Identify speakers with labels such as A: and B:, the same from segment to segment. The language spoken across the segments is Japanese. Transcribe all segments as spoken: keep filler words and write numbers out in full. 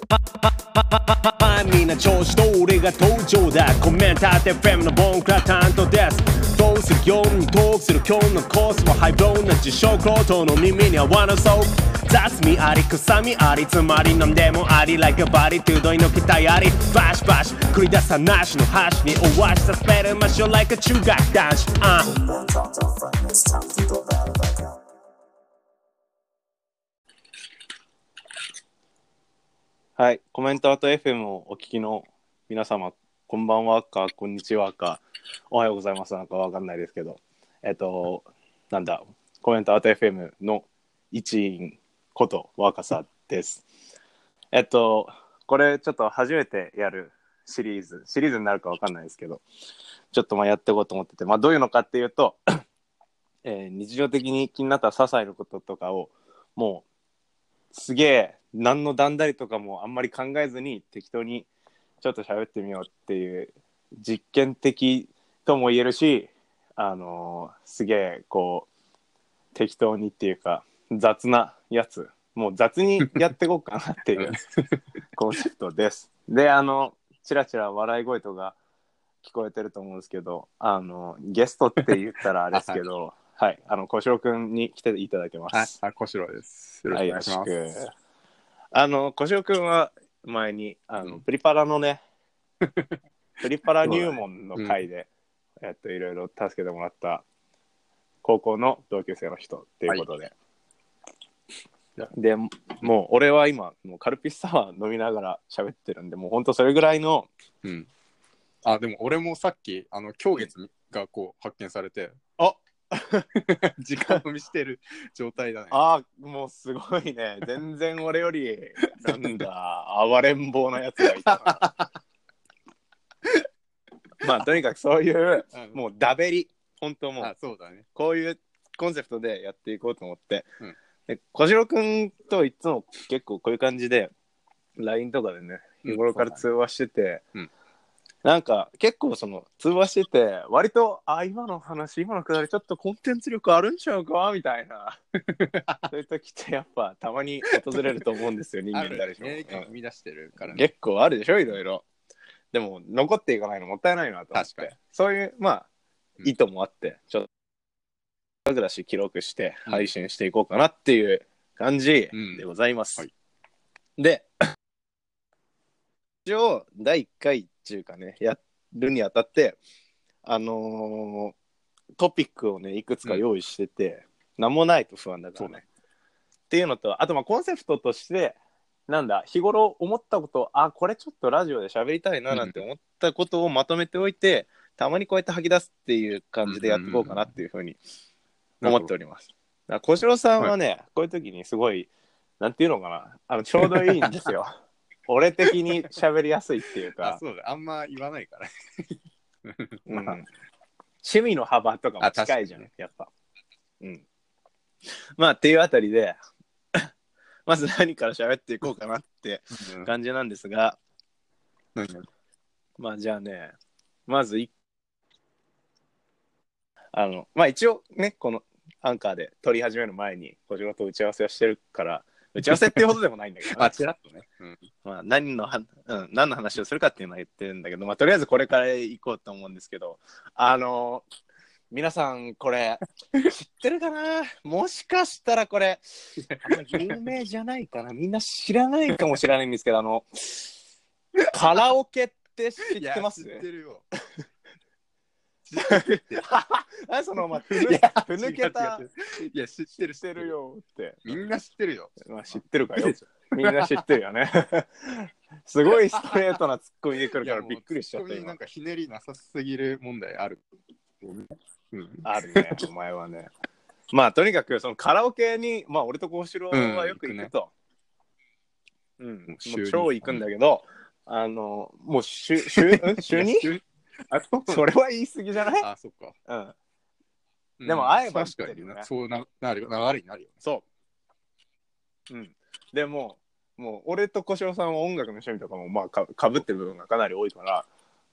A: みんな調子通りが登場だ。コメンターって エフエム のボンクラ担当です。どうするようにトークする今日のコースはハイブローな自称クロートの耳に合わなそう。雑味あり臭みありつまり何でもあり Like a body トゥドイの期待ありバシバシ繰り出さなしの端におわしたスペルマッシュ Like a 中学男子、uh.
B: はい、コメントアート エフエム をお聞きの皆様、こんばんはか、こんにちはか、おはようございますなんかわかんないですけど、えっと、なんだ、コメントアート エフエム の一員こと若狭です。えっと、これちょっと初めてやるシリーズ、シリーズになるかわかんないですけど、ちょっとまあやっていこうと思ってて、まあどういうのかっていうと、えー、日常的に気になった些細なこととかを、もう、すげえ、何の段取りとかもあんまり考えずに適当にちょっと喋ってみようっていう実験的とも言えるし、あのー、すげえこう適当にっていうか雑なやつ、もう雑にやっていこうかなっていうコンセプトです。で、あのチラチラ笑い声とか聞こえてると思うんですけど、あのゲストって言ったらあれですけどはい、あの小城くんに来ていただけます。
C: はい、小城です。よろしくお願いします。
B: はい、よろしく。あの小城くんは前にあの、うん、プリパラのねプリパラ入門の会で、うん、えっといろいろ助けてもらった高校の同級生の人っていうことで、はい、でもう俺は今もうカルピスサワー飲みながら喋ってるんで、もうほんとそれぐらいの、
C: うん、あでも俺もさっきあの狂月がこう発見されて、
B: あ
C: 時間飲みしてる状態だね。
B: ああ、もうすごいね。全然俺よりなんだ暴れん坊なやつがいたな。まあとにかくそういう、うん、もうダベリ、本当もう、
C: あそうだね、
B: こういうコンセプトでやっていこうと思って、
C: うん、
B: で小城くんといつも結構こういう感じで ライン とかでね日頃から通話してて、
C: うん、
B: なんか結構その通話してて割とあ今の話今のくだりちょっとコンテンツ力あるんちゃうかみたいなそういう時ってやっぱたまに訪れると思うんですよ人間誰しも、
C: ね、生み出してるから、ね、
B: 結構あるでしょいろいろ。でも残っていかないのもったいないなと思って、確かにそういうまあ、うん、意図もあってちょっと暮らし記録して配信していこうかなっていう感じでございます、うんはい、で一応だいいっかいっていうかねやるにあたってあのー、トピックをねいくつか用意してて、うん、何もないと不安だからねっていうのと、あとまあコンセプトとしてなんだ日頃思ったこと、あこれちょっとラジオで喋りたいななんて思ったことをまとめておいて、うん、たまにこうやって吐き出すっていう感じでやっていこうかなっていうふうに思っております。だから小城さんはね、はい、こういう時にすごいなんていうのかな、あのちょうどいいんですよ俺的に喋りやすいっていうか
C: あそうだあんま言わないから、
B: うん、趣味の幅とかも近いじゃん、ね、やっぱうんまあっていうあたりでまず何から喋っていこうかなって感じなんですが、うん、まあじゃあねまずいあのまあ一応ねこのアンカーで撮り始める前に小島と打ち合わせをしてるから打ち合わせっていうほどでもないんだけど、ね、
C: あちらっとね、
B: うんまあ、何のは、うん、何の話をするかっていうのは言ってるんだけど、まあとりあえずこれから行こうと思うんですけど、あの皆さんこれ知ってるかなもしかしたらこれあんまり有名じゃないかなみんな知らないかもしれないんですけど、あのカラオケって知ってます？
C: 知ってるよ
B: 知ってるあそのまあふぬけた
C: いや知ってる
B: 知ってるよって
C: みんな知ってるよ、
B: まあ、知ってるかよみんな知ってるよねすごいストレートなツッコミで来るからびっくりしちゃった。
C: ツッコミなんかひねりなさすぎる問題ある
B: うん、あるねお前はねまあとにかくそのカラオケにまあ俺と小城はよく行くと、うん、うん、もう超行くんだけど、あのもう週週週にあそれは言い過ぎじゃない？
C: あそっか、
B: うん、でも会えば
C: 確かにねそうななる流れになるよね。
B: そううんでももう俺と小城さんは音楽の趣味とかもまあか、かぶってる部分がかなり多いから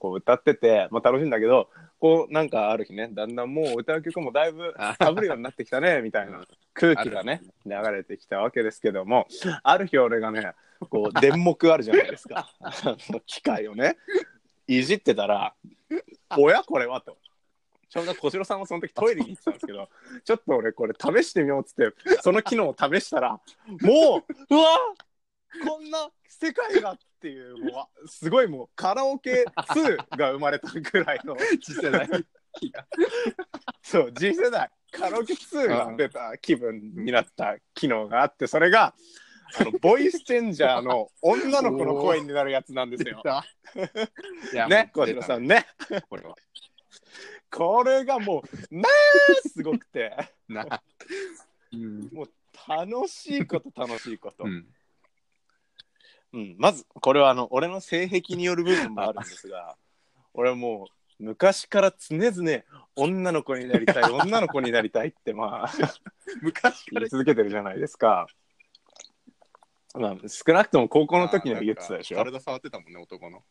B: こう歌ってて、まあ、楽しいんだけど、こうなんかある日ね、だんだんもう歌う曲もだいぶかぶるようになってきたねみたいな空気がね流れてきたわけですけども、ある日俺がねこう電目あるじゃないですかあの機械をねいじってたら、おやこれはと、ちょうど小城さんもその時トイレに行ってたんですけど、ちょっと俺これ試してみようっつってその機能を試したら、もううわこんな世界がっていう、もうすごいもうカラオケツーが生まれたぐらいの次世代そう次世代カラオケツーが出た気分になった機能があって、それがあのボイスチェンジャーの女の子の声になるやつなんですよね、小城さんね
C: これは
B: これがもうまあすごくて
C: な、うん、
B: もう楽しいこと楽しいこと、
C: うん
B: うん、まずこれはあの俺の性癖による部分もあるんですが俺はもう昔から常々女の子になりたい女の子になりたいってまあ昔から言い続けてるじゃないですか。まあ、少なくとも高校の時には言ってたでしょ。
C: 体触ってたもんね、男の。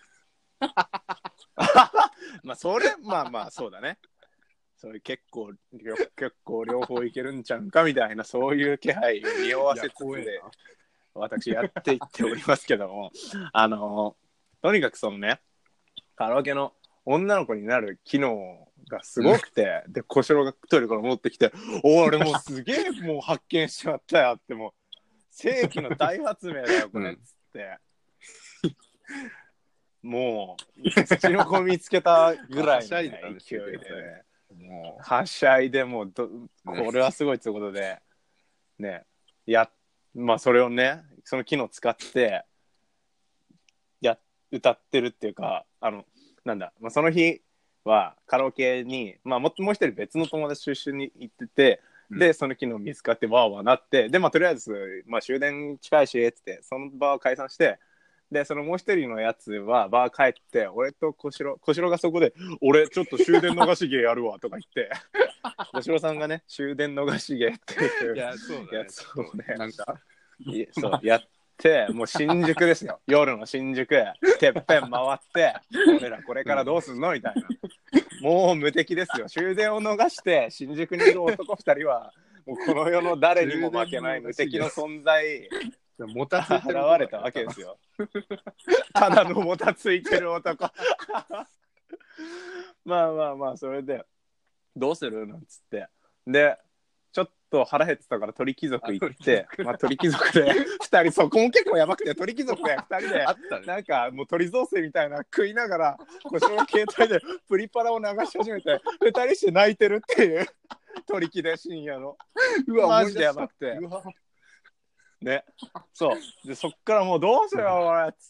B: まあそれまあまあそうだね。それ結構結構両方いけるんちゃうんかみたいなそういう気配を匂わせつつで私やっていっておりますけども、あのとにかくそのねカラオケの女の子になる機能がすごくて、で小城がトイレから戻ってきて、お俺もうすげえもう発見しちまったよって、もう世紀の大発明だよこれっつって、うん、もう土の子見つけたぐらいの、ね、勢いで、ね、もうはしゃいでもうどこれはすごいってことでね、やまあそれをねその機能使ってや歌ってるっていうか、あのなんだ、まあ、その日はカラオケに、まあ、も, もう一人別の友達と一緒に行ってて、うん、でその機能見つかってわーわーなって、でまあとりあえず、まあ、終電近いしっつってその場を解散して、でそのもう一人のやつはバー帰って俺と小城小城がそこで俺ちょっと終電逃し芸やるわとか言って小城さんがね終電逃し芸っていうやつをねなんかそうやってもう新宿ですよ夜の新宿てっぺん回って俺らこれからどうすんのみたいな、もう無敵ですよ。終電を逃して新宿にいる男ふたりはもうこの世の誰にも負けない無敵の存在
C: もたついてる
B: 現れたわけですよ。ただのもたついてる男まあまあまあそれでどうするなんつって、でちょっと腹減ってたから鳥貴族行って、まあ、鳥貴族でふたり、そこも結構やばくて鳥貴族でふたりでね、なんかもう鳥雑炊みたいな食いながらこっちの携帯でプリパラを流し始めてふたりして泣いてるっていう鳥貴で深夜のうわマジでやばくてうわね、そうでそっからもうどうするよ俺っつって、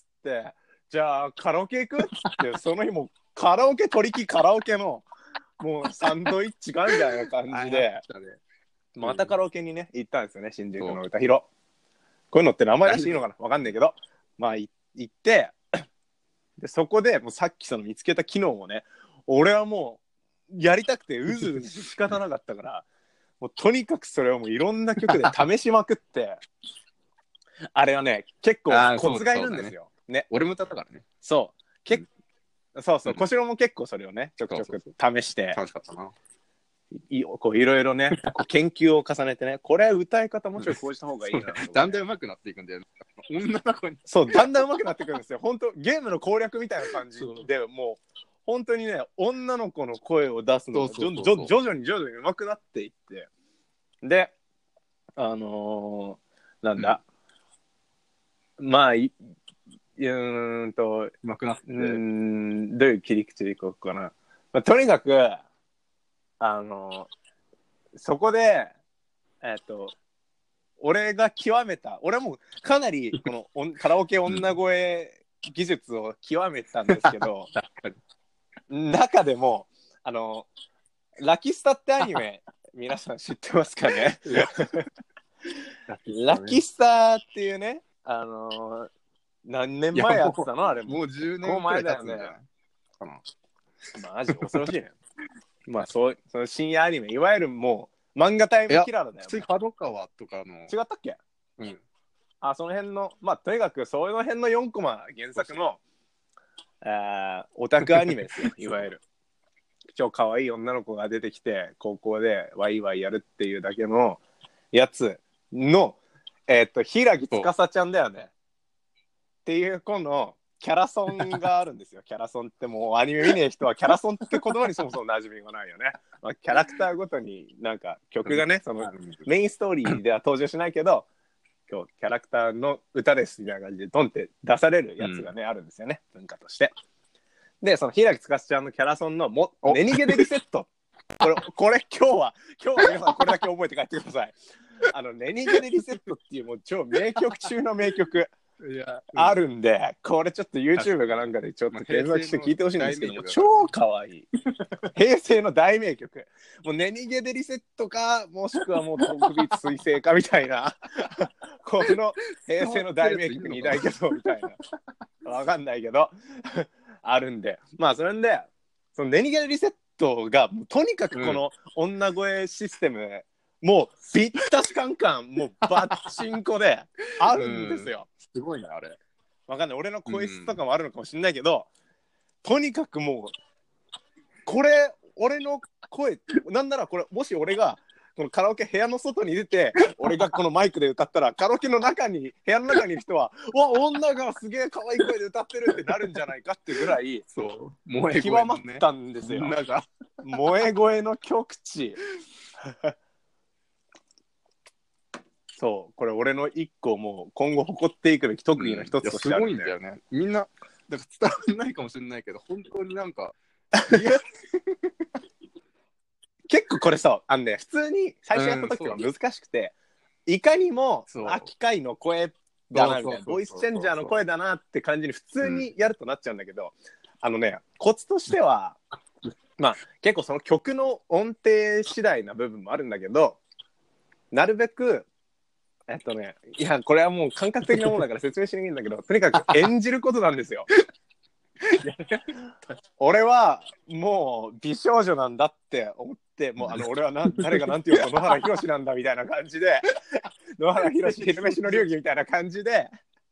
B: じゃあカラオケ行くっつってその日もカラオケ鳥貴カラオケのもうサンドイッチかみたいな感じでまたカラオケにね行ったんですよね、新宿の歌広。こういうのって名前出していいのかなわかんないけど、まあ行ってでそこでもうさっきその見つけた機能をね俺はもうやりたくてうずうず仕方なかったからもうとにかくそれをもういろんな曲で試しまくってあれはね結構コツがいるんですよ ね, ね
C: 俺も歌ったからね。
B: そうけそうそう、小城も結構それをねちょくちょく試して
C: 楽しかったな。
B: い, こういろいろねこう研究を重ねてね、これ歌い方もうちょいこうした方がいいな
C: だんだん上手くなっていくんだよ、ね、女の子に。
B: そうだんだん上手くなっていくんですよ。本当ゲームの攻略みたいな感じでもう本当にね女の子の声を出すのが徐々に徐々に上手くなっていって、であのー、なんだ、うん、まあいうーんと
C: 上手くなって、
B: うーんどういう切り口でいこうかな、まあ、とにかくあのそこでえっと俺が極めた俺もかなりこのカラオケ女声技術を極めたんですけど中でもあのラキスタってアニメ皆さん知ってますかねラキスタっていうね、あの何年前やってたのあれも
C: もうじゅうねんくらい経つんじゃないかな。
B: マジ恐ろしいねまあそうその深夜アニメいわゆるもう漫画タイムキラーだよ。
C: 普通角川とかの
B: 違ったっけ？
C: うん。
B: あその辺のまあとにかくそういうの辺のよんコマ原作のあオタクアニメですよいわゆる超可愛い女の子が出てきて高校でワイワイやるっていうだけのやつのえっ、ー、と平木司ちゃんだよねっていう子のキャラソンがあるんですよキャラソンってもうアニメ見ねえ人はキャラソンって言葉にそもそも馴染みがないよね、まあ、キャラクターごとになんか曲がねそのメインストーリーでは登場しないけど今日キャラクターの歌ですみたいな感じでドンって出されるやつがね、うん、あるんですよね文化としてでその平木司ちゃんのキャラソンのも寝逃げでリセットこれこれ今日は今日は皆さんこれだけ覚えて帰ってくださいあの寝逃げでリセットっていうもう超名曲中の名曲いや、うん、あるんでこれちょっと YouTube かなんかでちょっと検索して聞いてほしいんですけども超かわいい平成の大名曲もう寝逃げでリセットかもしくはもうトークビーツ彗星かみたいなこの平成の大名曲に大巨頭みたいなわかんないけどあるんでまあそれんでその寝逃げでリセットがもうとにかくこの女声システム、うんもうビッタシカンカンもうバッチンコであるんですよ、
C: うん、すごいなあれ
B: わかんない俺の声質とかもあるのかもしれないけど、うん、とにかくもうこれ俺の声なんならこれもし俺がこのカラオケ部屋の外に出て俺がこのマイクで歌ったらカラオケの中に部屋の中にいる人はわ女がすげえ可愛い声で歌ってるってなるんじゃないかっていうぐらいそう萌え声、ね、極まったんですよなんか萌え声の極致そうこれ俺の一個もう今後誇っていくべき特技の一つとしてある、
C: うん、すごいんだよねみんなだから伝わらないかもしれないけど本当になんか
B: 結構これさあのね普通に最初やった時は難しくて、うん、いかにもあ機械の声だなみたいなボイスチェンジャーの声だなって感じに普通にやるとなっちゃうんだけど、うん、あのねコツとしてはまあ結構その曲の音程次第な部分もあるんだけどなるべくえっとね、いやこれはもう感覚的なものだから説明しないんだけどとにかく演じることなんですよ俺はもう美少女なんだって思ってもうあの俺はな誰がなんて言うか野原ひろしなんだみたいな感じで野原ひろし昼飯の流儀みたいな感じで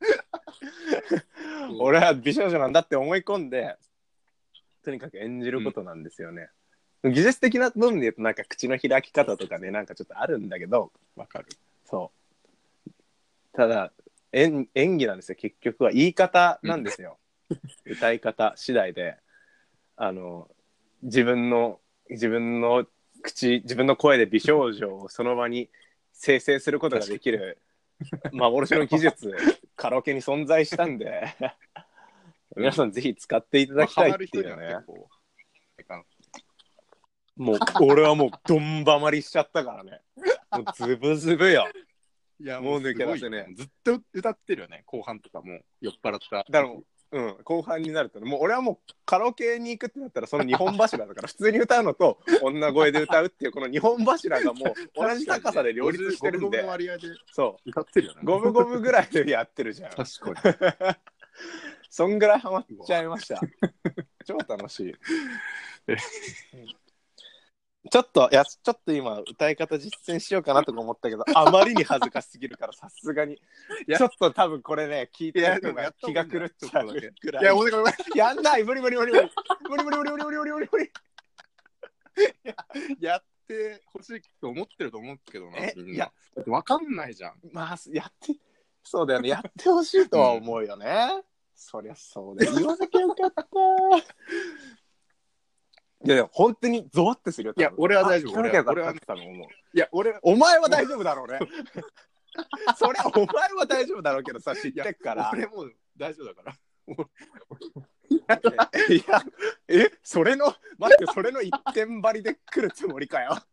B: 俺は美少女なんだって思い込んでとにかく演じることなんですよね、うん、技術的な部分で言うとなんか口の開き方とかねなんかちょっとあるんだけど
C: わかる
B: そうただ 演, 演技なんですよ結局は言い方なんですよ、うん、歌い方次第であの自分の自分の口自分の声で美少女をその場に生成することができる幻の技術カラオケに存在したんで皆さんぜひ使っていただきたいっていうね、まあ、もう俺はもうどんばまりしちゃったからねもうズブズブよ
C: いやもう抜け出せねずっと歌ってるよね後半とかも酔っ払った
B: だろう、うん、後半になるとねもう俺はもうカラオケに行くってなったらそのにほん柱だから普通に歌うのと女声で歌うっていうこのにほん柱がもう同じ高さで両立してるんで
C: ゴムゴムの割合で
B: そう
C: 歌ってるよね
B: ゴムゴムぐらいでやってるじゃん
C: 確かに
B: そんぐらいハマっちゃいました超楽しいちょっといやちょっと今歌い方実践しようかなとか思ったけどあまりに恥ずかしすぎるからさすがにちょっと多分これね聞いてる人が気が狂っちゃうぐらい
C: いやお願い
B: やんない無理無理無理無理無理無理無理無理無理無理無理無理
C: や, やってほしいと思ってると思うけどな
B: えいや
C: 分かんないじゃん
B: まあやってそうだよねやってほしいとは思うよね、うん、そりゃそうだよ言わなきゃよかったいやいや本当にゾワッとするよ。
C: いや俺は大丈夫。
B: 俺は俺はたの思う。
C: いや俺
B: お前は大丈夫だろうね。それはお前は大丈夫だろうけどさ知ってっから。
C: 俺もう大丈夫だから。
B: いやえそれの待ってそれの一点張りで来るつもりかよ。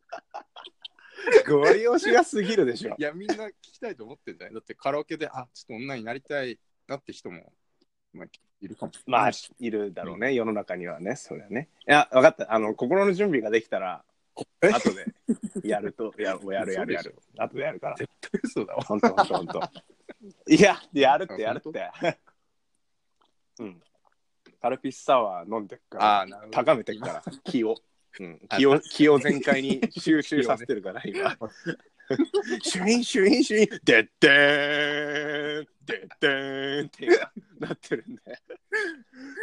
B: ご利用しが過ぎるでしょ。
C: いやみんな聞きたいと思ってんじゃない。だってカラオケであちょっと女になりたいなって人も。まあ、いるかもしれない。
B: まあいるだろうね、うん、世の中にはねそれはね。いや分かったあの心の準備ができたら後でやるとやるやるやるやる後でやるから
C: 絶対嘘だわ
B: 本当本当本当いややるってやるってうんカルピスサワー飲んでっから高めてっから気を、うん、気を気を全開に収集させてるから今シュインシュインシュインでってーんでってーんってなってるんで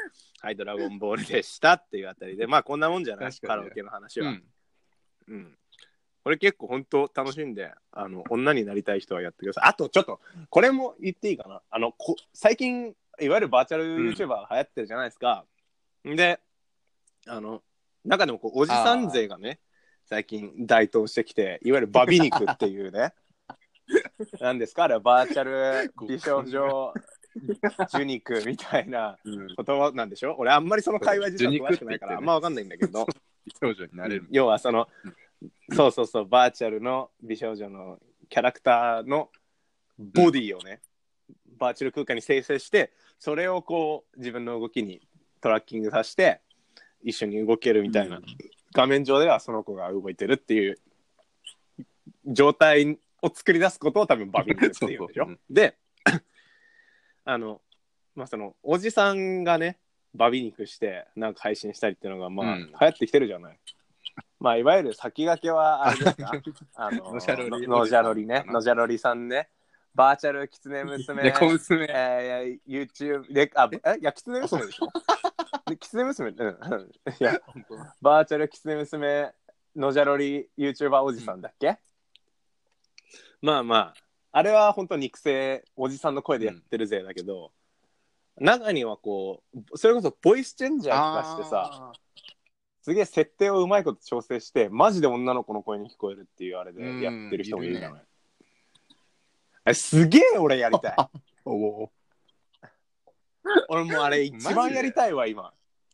A: はい、ドラゴンボールでしたっていうあたりで、まあこんなもんじゃない、
C: 確かにね
A: カラオケの話は。
C: うん。
A: うん。これ結構本当楽しんで、あの、女になりたい人はやってください。あとちょっと、これも言っていいかな。あの、こ最近、いわゆるバーチャル YouTuber が流行ってるじゃないですか。うん、で、あの、中でもこうおじさん勢がね、最近台頭してきて、いわゆるバビ肉っていうね、なんですかあれはバーチャル美少女受肉みたいな言葉なんでしょ、俺あんまりその会話自体詳しくないからあんま分かんないんだけど、
C: 美少女になれる。
A: 要はその、そうそうそう、バーチャルの美少女のキャラクターのボディをね、バーチャル空間に生成して、それをこう自分の動きにトラッキングさせて一緒に動けるみたいな、うん、画面上ではその子が動いてるっていう状態を作り出すことを多分バビ肉っていうんでしょ。で、あのまあそのおじさんがねバビ肉してなんか配信したりっていうのがまあ、うん、流行ってきてるじゃない。まあいわゆる先駆けはあれですかあのノジャロリね、ノジャロリさんね、バーチャルキツネ娘、
C: 猫娘、
A: えー、YouTube で、あ、え、いや、キツネ娘でしょキツネ娘、うん、いや、バーチャルキツネ娘、ノジャロリ YouTuber おじさんだっけ、うん、まあまあ、あれは本当肉声、おじさんの声でやってるぜだけど、うん、中にはこう、それこそボイスチェンジャーとかしてさ、すげえ設定をうまいこと調整して、マジで女の子の声に聞こえるっていうあれでやってる人もいるじゃない。あれすげえ俺やりたい。お俺もうあれ一番やりたいわ今、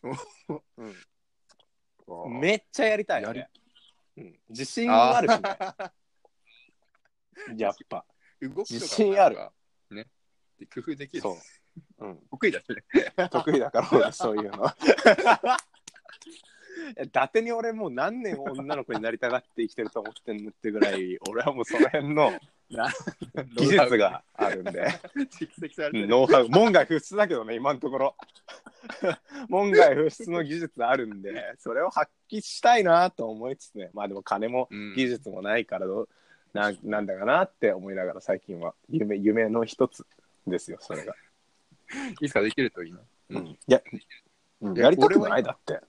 A: うん、めっちゃやりたいあれ、うん、自信あるしねやっぱ動きとか自信ある
C: ね、工夫できる。
A: そう、うん、
C: 得意だしね
A: 得意だから俺そういうの伊達に俺もう何年女の子になりたがって生きてると思ってんのってぐらい俺はもうその辺の技術があるんでノウハウ、門外不出だけどね今のところ門外不出の技術あるんでそれを発揮したいなと思いつつね、まあでも金も技術もないからどう、うん、な, なんだかなって思いながら最近は 夢, 夢の一つですよそれが
C: いつかできるといいな、
A: うん、いや、うん、やりたくないだって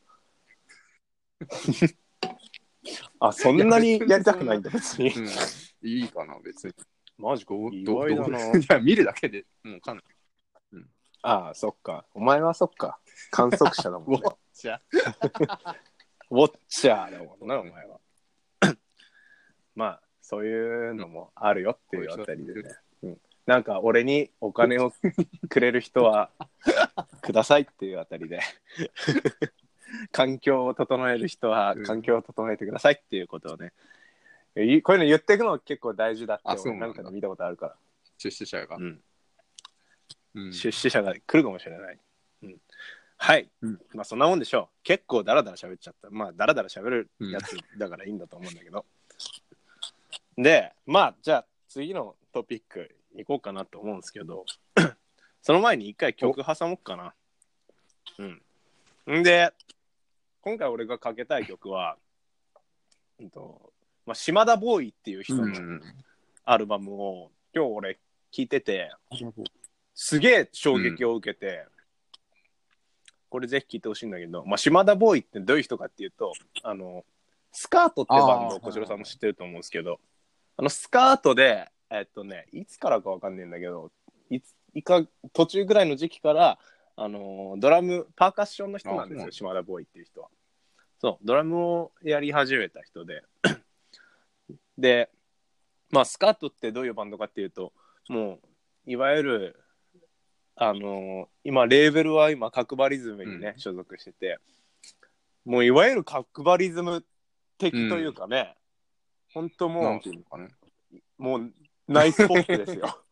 A: あ、そんなにやりたくないんだ別に、うん、
C: いいかな別に。
A: マジか意外だな。
C: いや見るだけでもうかなり、
A: うん、ああそっかお前はそっか観測者だもんね
C: ウォッチャー
A: ウォッチャーだもんなお前はまあそういうのもあるよっていうあたりでね、うん、なんか俺にお金をくれる人はくださいっていうあたりで環境を整える人は環境を整えてくださいっていうことをね、うん、こういうの言っていくの結構大事だって俺なんかで見たことあるから
C: 出資者が、うん
A: うん、出資者が来るかもしれない、うん、はい、うん、まあそんなもんでしょう。結構ダラダラ喋っちゃった。まあダラダラ喋るやつだからいいんだと思うんだけど、うん、でまあじゃあ次のトピック行こうかなと思うんですけどその前に一回曲挟もうかな。うんんで今回俺がかけたい曲は、うんとまあ、島田ボーイっていう人のアルバムを今日俺聴いてて、すげえ衝撃を受けて、うん、これぜひ聴いてほしいんだけど、まあ、島田ボーイってどういう人かっていうと、あのスカートってバンドを小次郎さんも知ってると思うんですけど、あのスカートでえっとねいつからかわかんないんだけど、いついか途中ぐらいの時期からあのドラムパーカッションの人なんですよ、島田ボーイっていう人は。そうドラムをやり始めた人ででまあスカートってどういうバンドかっていうと、もういわゆるあの今レーベルは今角張リズムにね、うん、所属してて、もういわゆる角張リズム的というかね、うん、本当もう
C: なんていうのかね、
A: もうナイスポップですよ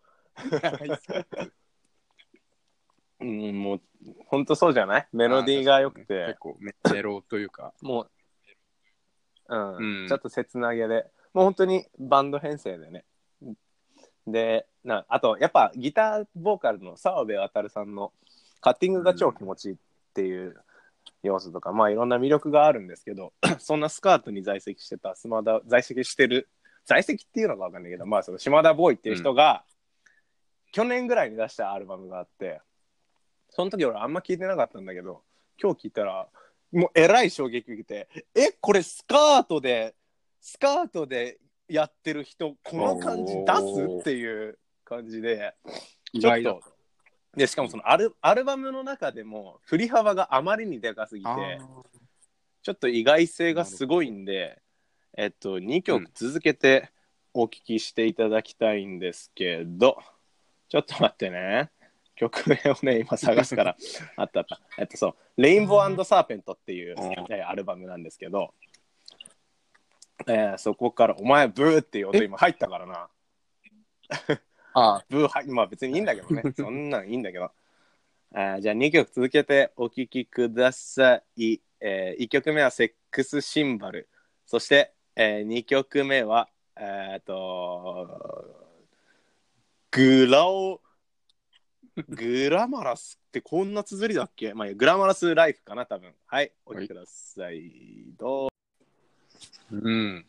A: うん、もう本当そうじゃない？メロディーが良くて、
C: 結構メロというか
A: もう、うんうん、ちょっと切なげで、もう本当にバンド編成でね。でなあとやっぱギターボーカルの澤部渉さんのカッティングが超気持ちいいっていう要素とか、うん、まあいろんな魅力があるんですけどそんなスカートに在籍してた島田在籍してる在籍っていうのか分かんないけど、まあその島田ボーイっていう人が、うん、去年ぐらいに出したアルバムがあって、その時俺あんま聞いてなかったんだけど、
B: 今日聞いたらもうえらい衝撃受けて、えこれスカートでスカートでやってる人この感じ出すっていう感じで、ちょっとでしかもそのアル、アルバムの中でも振り幅があまりにでかすぎてちょっと意外性がすごいんで、えっとにきょく続けてお聴きしていただきたいんですけど、うん、ちょっと待ってね、曲名をね今探すからあったあったえっとそうレインボー&サーペントっていう、えー、アルバムなんですけど、えー、そこからお前ブーっていう音今入ったからなああブーはまあ別にいいんだけどねそんなんいいんだけど、あじゃあにきょく続けてお聴きください。えー、いっきょくめはセックスシンバル、そして、えー、にきょくめはえっ、ー、とグラオグラマラスってこんな綴りだっけ、まあ、グラマラスライフかな多分。はい、お聴きください、はい、どう
C: うん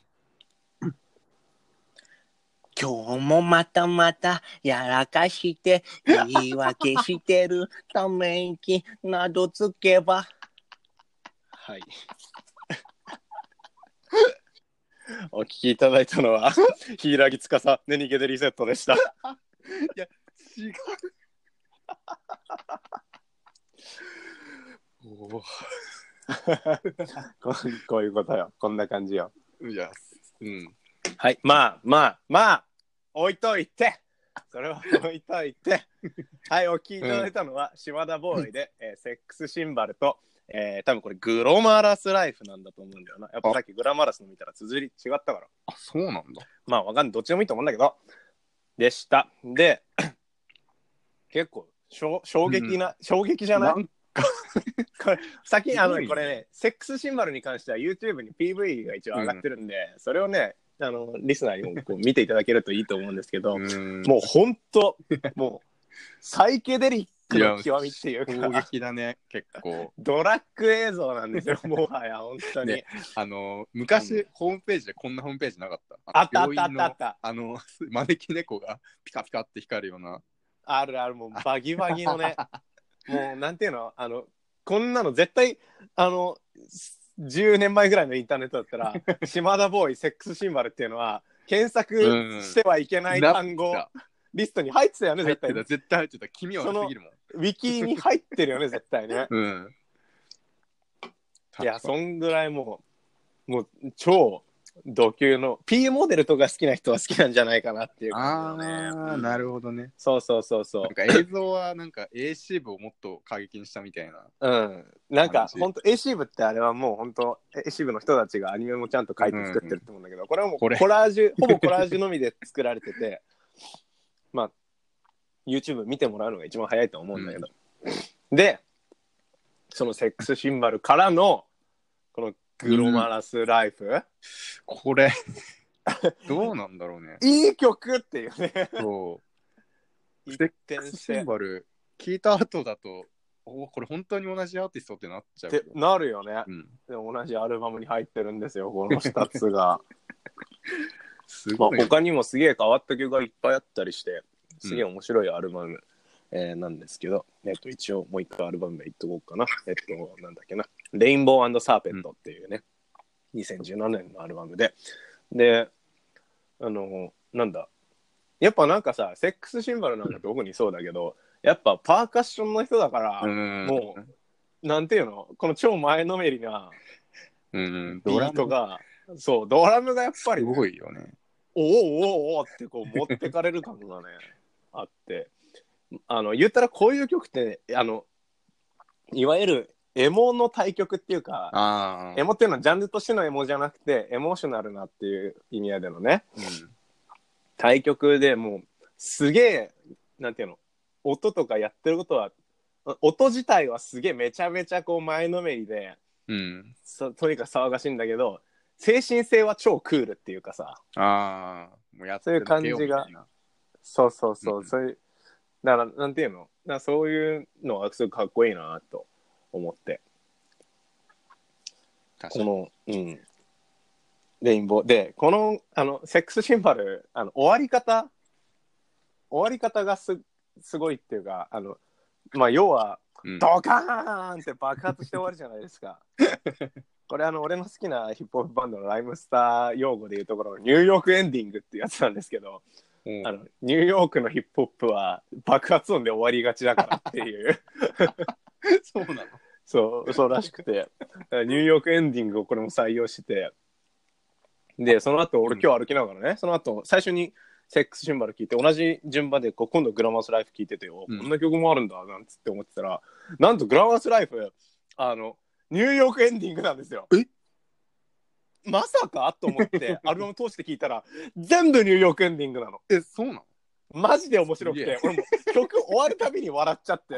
A: 今日もまたまたやらかして言い訳してるため息などつけば
B: はいお聞きいただいたのは柊司寝逃げでリセットでしたい
C: や違うお
B: こ, こういうことよ、こんな感じよ。
C: いや、うん、
B: はいまあまあまあ置いといてそれは置いといてはいお聞きいただいたのは、うん、島田ボーイで、えー、セックスシンバルと、えー、多分これグロマラスライフなんだと思うんだよな。やっぱさっきグラマラスの見たら綴り違ったから。
C: あ、そうなんだ。ま
B: あわかんない、どっちでもいいと思うんだけどでした。で結構衝撃な、うん、衝撃じゃない？なんかこれ先あのこれねセックスシンバルに関しては YouTube に ピーブイ が一応上がってるんで、うん、それをねあのリスナーにもこう見ていただけるといいと思うんですけどもうほんともうサイケデリックの極みっていうか
C: 衝撃だね結構
B: ドラッグ映像なんですよもはや本当に、ね、
C: あの昔、うん、ホームページでこんなホームページなかった？
B: あったあったあったあった
C: あの招き猫がピカピカって光るような
B: あるあるもうバギバギのねもうなんていうのあのこんなの絶対あのじゅうねんまえぐらいのインターネットだったら島田ボーイセックスシンバルっていうのは検索してはいけない単語、うん、リストに入ってたよね絶対。
C: 絶対入ってた。気味悪すぎるもん。
B: ウィキに入ってるよね絶対ね、うん、いやそんぐらいもうもう超ド級の P モデルとか好きな人は好きなんじゃないかなっていう感じだね。
C: ああ、なるほどね。
B: そうそうそうそう。
C: なんか映像はなんか エーシー 部をもっと過激にしたみたいな。
B: うん。なんか本当 エーシー 部ってあれはもう本当 エーシー 部の人たちがアニメもちゃんと書いて作ってると思うんだけど、うん、これはもうコラージュほぼコラージュのみで作られてて、まあ YouTube 見てもらうのが一番早いと思うんだけど、うん、でそのセックスシンバルからのこのグロマラスライフ、うん、
C: これどうなんだろうね。
B: いい曲っていうね。
C: そうセックスシンバル聞いた後だとおこれ本当に同じアーティストってなっちゃうって
B: なるよね、うん、でも同じアルバムに入ってるんですよこのふたつがすごい、まあ、他にもすげえ変わった曲がいっぱいあったりしてすげえ面白いアルバム、うんえー、なんですけど、えっと、一応もう一回アルバムで言っとこうかな。えっとなんだっけなレインボー&サーペントっていうね、うん、にせんじゅうななねんのアルバムでであのなんだやっぱなんかさセックスシンバルなんか特にそうだけど、うん、やっぱパーカッションの人だから、うん、もうなんていうのこの超前のめりなビートが、うん、そうドラムがやっぱり、
C: ね、すごいよね。
B: おおおおってこう持ってかれる感がねあってあの言ったらこういう曲って、ね、あのいわゆるエモの対曲っていうか
C: あ
B: エモっていうのはジャンルとしてのエモじゃなくてエモーショナルなっていう意味合いでのね、うん、対曲でもうすげえなんていうの音とかやってることは音自体はすげえめちゃめちゃこう前のめりで、
C: うん、
B: とにかく騒がしいんだけど精神性は超クールっていうかさ
C: あもうやって
B: そういう感じがそうそうそう、うん、そういうだからなんていうのだからそういうのはすごくかっこいいなと思ってこの、うん、レインボーでこのあのセックスシンバルあの終わり方終わり方が す, すごいっていうかあの、まあ、要は
C: うん、
B: ドカーンって爆発して終わるじゃないですか。これあの俺の好きなヒップホップバンドのライムスター用語でいうところのニューヨークエンディングっていうやつなんですけど、
C: うん、
B: あのニューヨークのヒップホップは爆発音で終わりがちだからっていう
C: そうなの。
B: そうそうらしくて、ニューヨークエンディングをこれも採用してて、でその後俺今日歩きながらね、うん、その後最初にセックスシンバル聞いて同じ順番でこう今度グラマースライフ聞いててよ、うん、こんな曲もあるんだなんつって思ってたら、なんとグラマースライフあのニューヨークエンディングなんですよ。
C: え
B: まさかと思ってアルバム通して聞いたら全部ニューヨークエンディングなの。
C: え、そうなの？
B: マジで面白くて、俺も曲終わるたびに笑っちゃって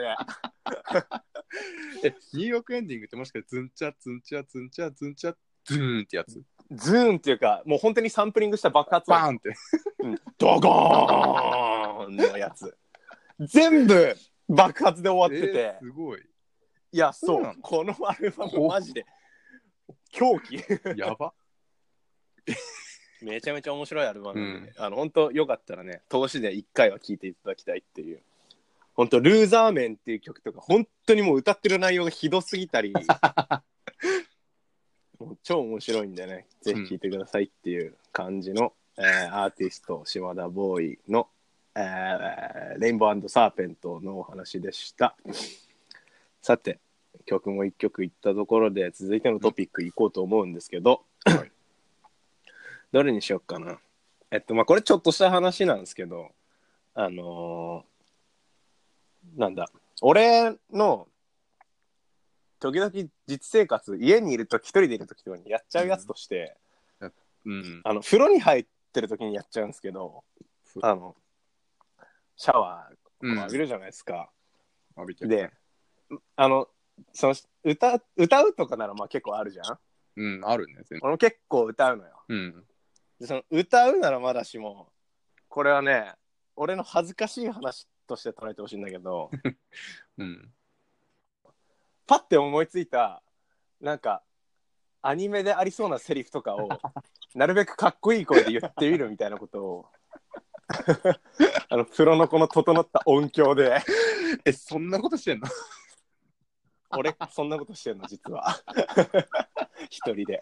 C: え、ニューヨークエンディングってもしかしてズンチャズンチャズンチャズンチャズーンってやつ？
B: ズーンっていうかもう本当にサンプリングした爆発
C: バーンって、
B: うん、ドゴーンのやつ全部爆発で終わってて、
C: えー、すごい。
B: いやそう、このアルバムマジで狂気
C: やば
B: めちゃめちゃ面白いアルバムで、うん、あの本当よかったらね通しでいっかいは聴いていただきたいっていう。本当ルーザーメンっていう曲とか本当にもう歌ってる内容がひどすぎたりもう超面白いんでね、ぜひ聴いてくださいっていう感じの、うん、えー、アーティスト島田ボーイの、えー、レインボー&サーペントのお話でした。さて曲もいっきょくいったところで続いてのトピックいこうと思うんですけど、うん、どれにしよっかな。えっとまあこれちょっとした話なんですけど、あのー、なんだ俺の時々実生活家にいるとき一人でいるときとかにやっちゃうやつとして、
C: うんうん、
B: あの風呂に入ってるときにやっちゃうんですけど、あのシャワーを浴びるじゃないですか、
C: うん、浴びてる。
B: であのその 歌, 歌うとかならまあ結構あるじゃん。
C: うん、あるね。
B: 俺も結構歌うのよ、
C: うん、
B: でその歌うならまだしもこれはね俺の恥ずかしい話として捉えてほしいんだけど、
C: うん、
B: パッて思いついたなんかアニメでありそうなセリフとかをなるべくかっこいい声で言ってみるみたいなことをあのプロのこの整った音響で
C: え、そんなことしてんの？
B: 俺そんなことしてんの実は一人で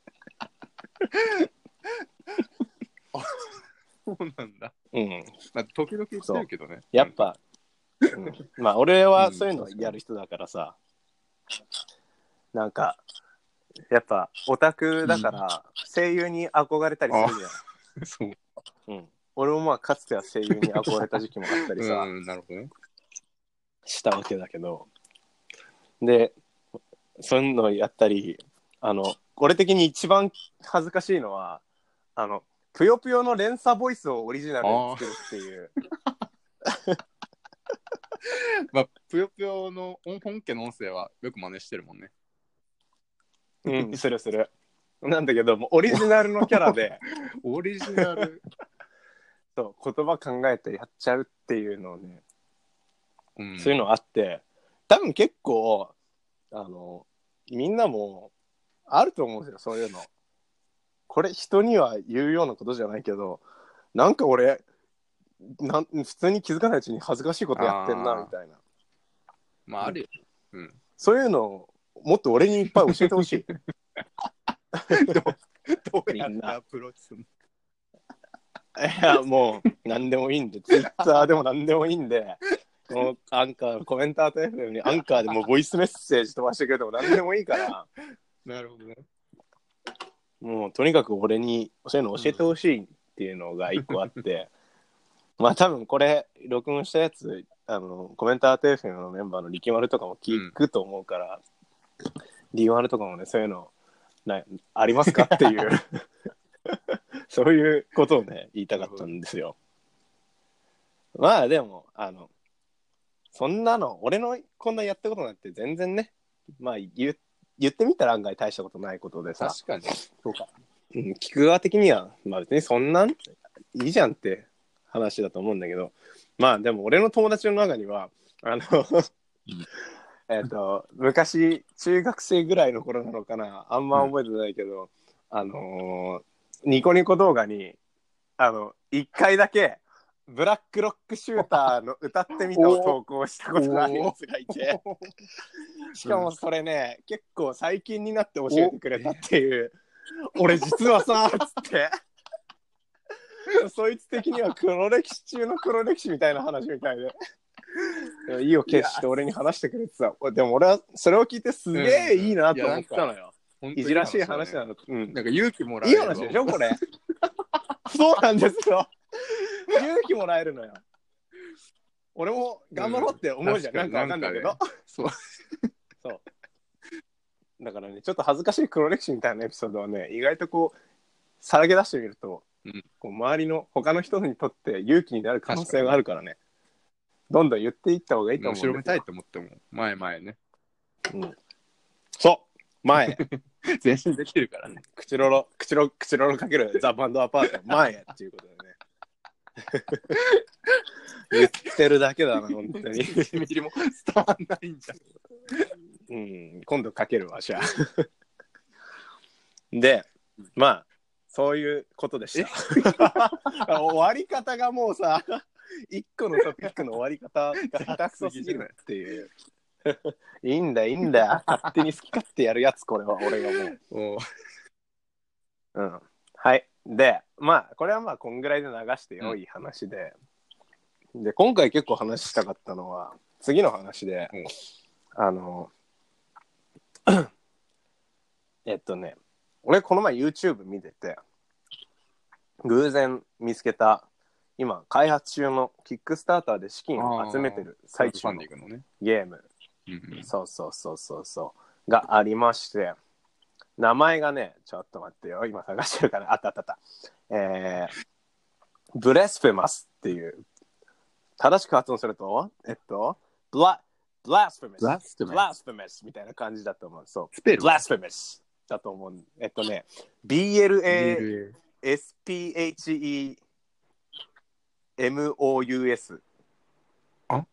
C: そうなんだ。
B: うん、
C: まあ、時々言ってるけどね。
B: やっぱ、うん、まあ俺はそういうのやる人だからさ、うん、なんかやっぱオタクだから声優に憧れたりするじゃん、
C: うん、そう、
B: うん、俺もまあかつては声優に憧れた時期もあったりさ、
C: うん、なるほどね、
B: したわけだけど、でそういうのをやったり、あの俺的に一番恥ずかしいのはあのぷよぷよの連鎖ボイスをオリジナルに作るっていう
C: まあぷよぷよの本家の音声はよく真似してるもんね。
B: うんするするなんだけどもオリジナルのキャラで
C: オリジナル
B: そう言葉考えてやっちゃうっていうのをね、
C: うん、
B: そういうのあって多分結構あのみんなもあると思うんですよそういうの。これ人には言うようなことじゃないけどなんか俺なん普通に気づかないうちに恥ずかしいことやってんなみたいな。
C: まああるよ、うん、
B: そういうのをもっと俺にいっぱい教えてほしい。
C: ど, どうやってアプローチするの？
B: いやもう何でもいいんでツイッターでも何でもいいんでこのアンカーコメンターと エフエム にアンカーでもボイスメッセージ飛ばしてくれても何でもいいから
C: なるほどね。
B: もうとにかく俺にそういうの教えてほしいっていうのが一個あって、うん、まあ多分これ録音したやつあのコメンターと エフエム のメンバーの力丸とかも聞くと思うから、うん、リワルとかもねそういうのなありますかっていうそういうことをね言いたかったんですよ。まあでもあのそんなの俺のこんなやったことなんて全然ねまあ言って言ってみたら案外大したことないことでさ、
C: 確かにそうか、
B: うん、聞く側的には、まあ、別にそんなんいいじゃんって話だと思うんだけど、まあでも俺の友達の中にはあのえっと昔中学生ぐらいの頃なのかなあんま覚えてないけど、うん、あのー、ニコニコ動画にあのいっかいだけ
A: ブラックロックシューターの歌ってみたを投稿したことがあるやつがいて、しかもそれね、結構最近になって教えてくれたっていう、俺実はさーっつってそいつ的には黒歴史中の黒歴史みたいな話みたいででも意を決して俺に話してくれてさ、でも俺はそれを聞いてすげえいいなと思ったのよ、うん、い, いじらしい話なの、うん、
C: なんか勇気もらえる
A: いい話でしょこれそうなんですよ勇気もらえるのよ。俺も頑張ろうって思うじゃん、うん、なんかわかんないけど、ね、そうそうだからね、ちょっと恥ずかしい黒歴史みたいなエピソードはね、意外とこうさらけ出してみると、うん、こう周りの他の人にとって勇気になる可能性があるからね、どんどん言っていった方がいいと思うんですよ。
C: 後ろめたいと思っても前前ね、
A: うん、そう前
C: 全身できるからね、
A: 口ロロ口ロ口ロロかけるザ・バンドアパート前っていうことでね言ってるだけだな本当にいちミリも伝わんないんじゃんうん、今度かけるわじゃあで、まあそういうことでした終わり方がもうさ一個のトピックの終わり方が下手くそすぎるっていういいんだいいんだ勝手に好き勝手やるやつこれは俺がもううん、はいでまあこれはまあこんぐらいで流してよい話で、うん、で今回結構話したかったのは次の話で、うん、あのえっとね俺この前 YouTube 見てて偶然見つけた今開発中のキックスターターで資金を集めてる最中のゲーム、うんうん、そうそうそうそうそうがありまして、名前がねちょっと待ってよ今探してるからあったあったあったえー、ブレスフェマスっていう正しく発音するとえっとブラブラスフェマスブラスフェマスみたいな感じだと思う。そうブラスフェマスだと思う。えっとね ビーエルエーエスピーエイチイーエムオーユーエス あ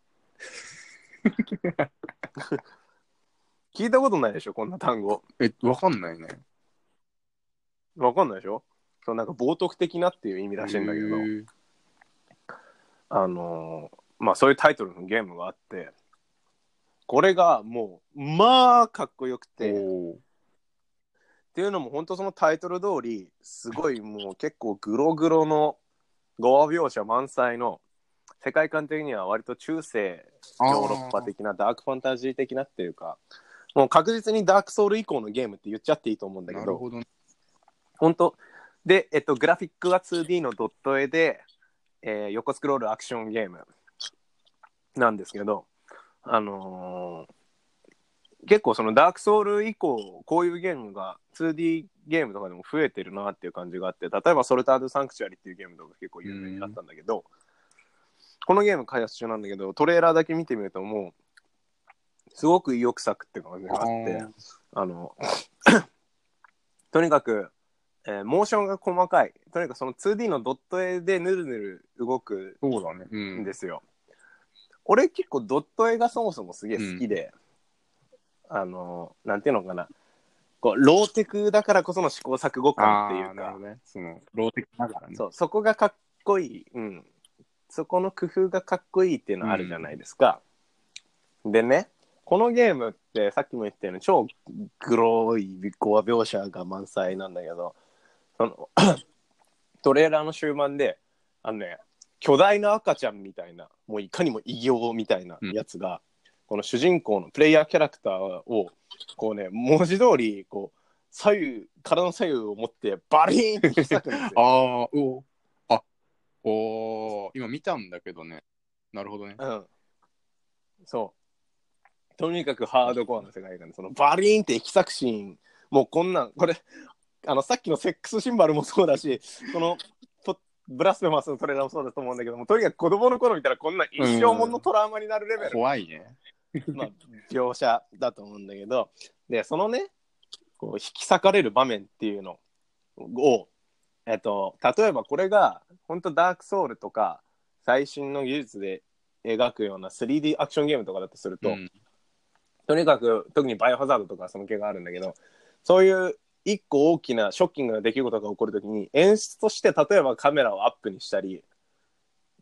A: 聞いたことないでしょこんな単語。
C: え、わかんないね。
A: わかんないでしょ。そうなんか冒涜的なっていう意味らしいんだけど、あのー、まあそういうタイトルのゲームがあって、これがもうまあかっこよくてっていうのも本当そのタイトル通りすごいもう結構グログロの語話描写満載の世界観的には割と中世ヨーロッパ的なダークファンタジー的なっていうかもう確実にダークソウル以降のゲームって言っちゃっていいと思うんだけど、なるほど、ね、本当で、えっと、グラフィックは ツーディー のドット絵で、えー、横スクロールアクションゲームなんですけど、あのー、結構そのダークソウル以降こういうゲームが ツーディー ゲームとかでも増えてるなっていう感じがあって、例えばソルタードサンクチュアリっていうゲームとか結構有名になったんだけど、このゲーム開発中なんだけどトレーラーだけ見てみるともうすごく意欲作っていう感じがあってあのとにかく、えー、モーションが細かい、とにかくその ツーディー のドット絵でぬるぬる動くんですよ、うん、俺結構ドット絵がそもそもすげえ好きで、うん、あのなんていうのかなこうローテクだからこその試行錯誤感っていうか、
C: ね、そのローテクだからね、
A: そうそこがかっこいい、うん、そこの工夫がかっこいいっていうのあるじゃないですか、うん、でねこのゲームってさっきも言ったように超グロい語話描写が満載なんだけど、そのトレーラーの終盤であのね巨大な赤ちゃんみたいなもういかにも異形みたいなやつが、うん、この主人公のプレイヤーキャラクターをこうね文字通りこう左右体の左右を持ってバリーンって引き裂くんですよ
C: ああおあお今見たんだけどね、なるほどね、
A: うんそうとにかくハードコアな世界観でそのバリーンって引き裂くシーンもうこんなんこれあのさっきのセックスシンバルもそうだしこのブラスフェマスのトレーラーもそうだと思うんだけども、とにかく子供の頃見たらこんな一生もののトラウマになるレベル、
C: 怖いね
A: まあ、描写だと思うんだけど、でそのねこう引き裂かれる場面っていうのを、えっと、例えばこれが本当ダークソウルとか最新の技術で描くような スリーディー アクションゲームとかだとすると、うん、とにかく特にバイオハザードとかその系があるんだけど、そういう一個大きなショッキングな出来事が起こるときに演出として例えばカメラをアップにしたり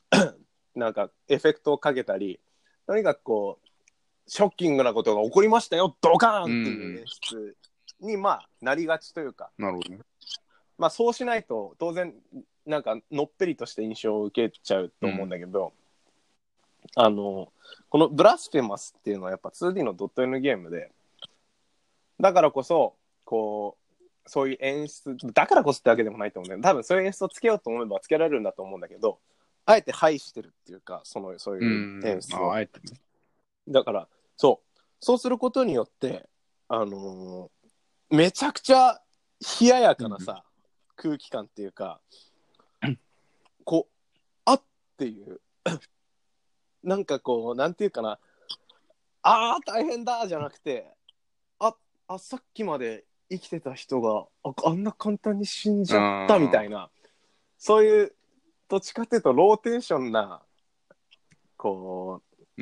B: なんかエフェクトをかけたり、とにかくこうショッキングなことが起こりましたよドカーンっていう演出にまあなりがちというか、
C: なるほどね。
B: まあそうしないと当然なんかのっぺりとした印象を受けちゃうと思うんだけど、うん、あのこのブラスフェマスっていうのはやっぱ ツーディー のドット N ゲームで、だからこそこうそういう演出だからこそってわけでもないと思うんだけど、多分そういう演出をつけようと思えばつけられるんだと思うんだけど、あえて排してるっていうか、そのそういう演出を、
C: うん、あえてね。
B: だからそうそうすることによってあのー、めちゃくちゃ冷ややかなさ、うん、空気感っていうか、こうあっていうなんかこうなんていうかな、あー大変だじゃなくて、ああさっきまで生きてた人が あ, あんな簡単に死んじゃったみたいな、そういうどっちかっていうとローテンションなこう、うん、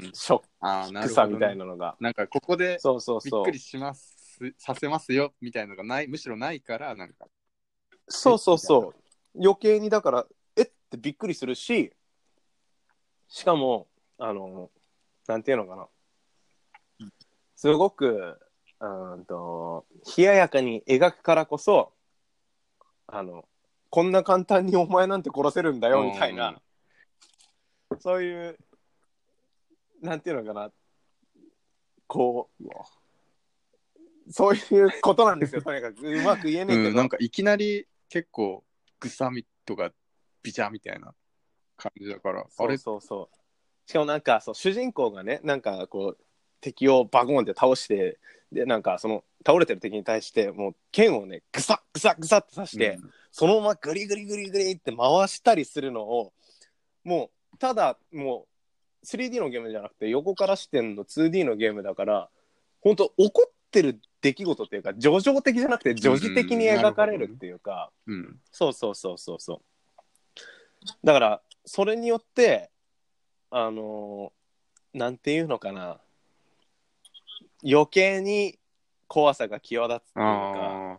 B: ショックさみたいなのが、
C: なんかここで
B: そうそうそう
C: びっくりしますさせますよみたいなのがない、むしろないから、なんか
B: そうそうそう余計にだからえってびっくりするし、しかもあのなんていうのかな、すごくうんと冷ややかに描くからこそ、あのこんな簡単にお前なんて殺せるんだよみたいな、そういうなんていうのかな、こうそういうことなんですよ。とにかくうまく言えねえけど、
C: うん、なんかいきなり結構グサミとかビチャみたいな感じだから、
B: そうそうそう、しかもなんかそう主人公がね、なんかこう敵をバコーンって倒して、でなんかその倒れてる敵に対してもう剣をねグサグサグサって刺して、うん、そのままグリグリグリグリって回したりするのを、もうただもう スリーディー のゲームじゃなくて横から視点の ツーディー のゲームだから、本当怒ってる出来事っていうか叙情的じゃなくて叙事的に描かれるっていうか、
C: うんうん、
B: そうそうそうそうそう、だからそれによってあのー、なんていうのかな、余計に怖さが際立つっていうか、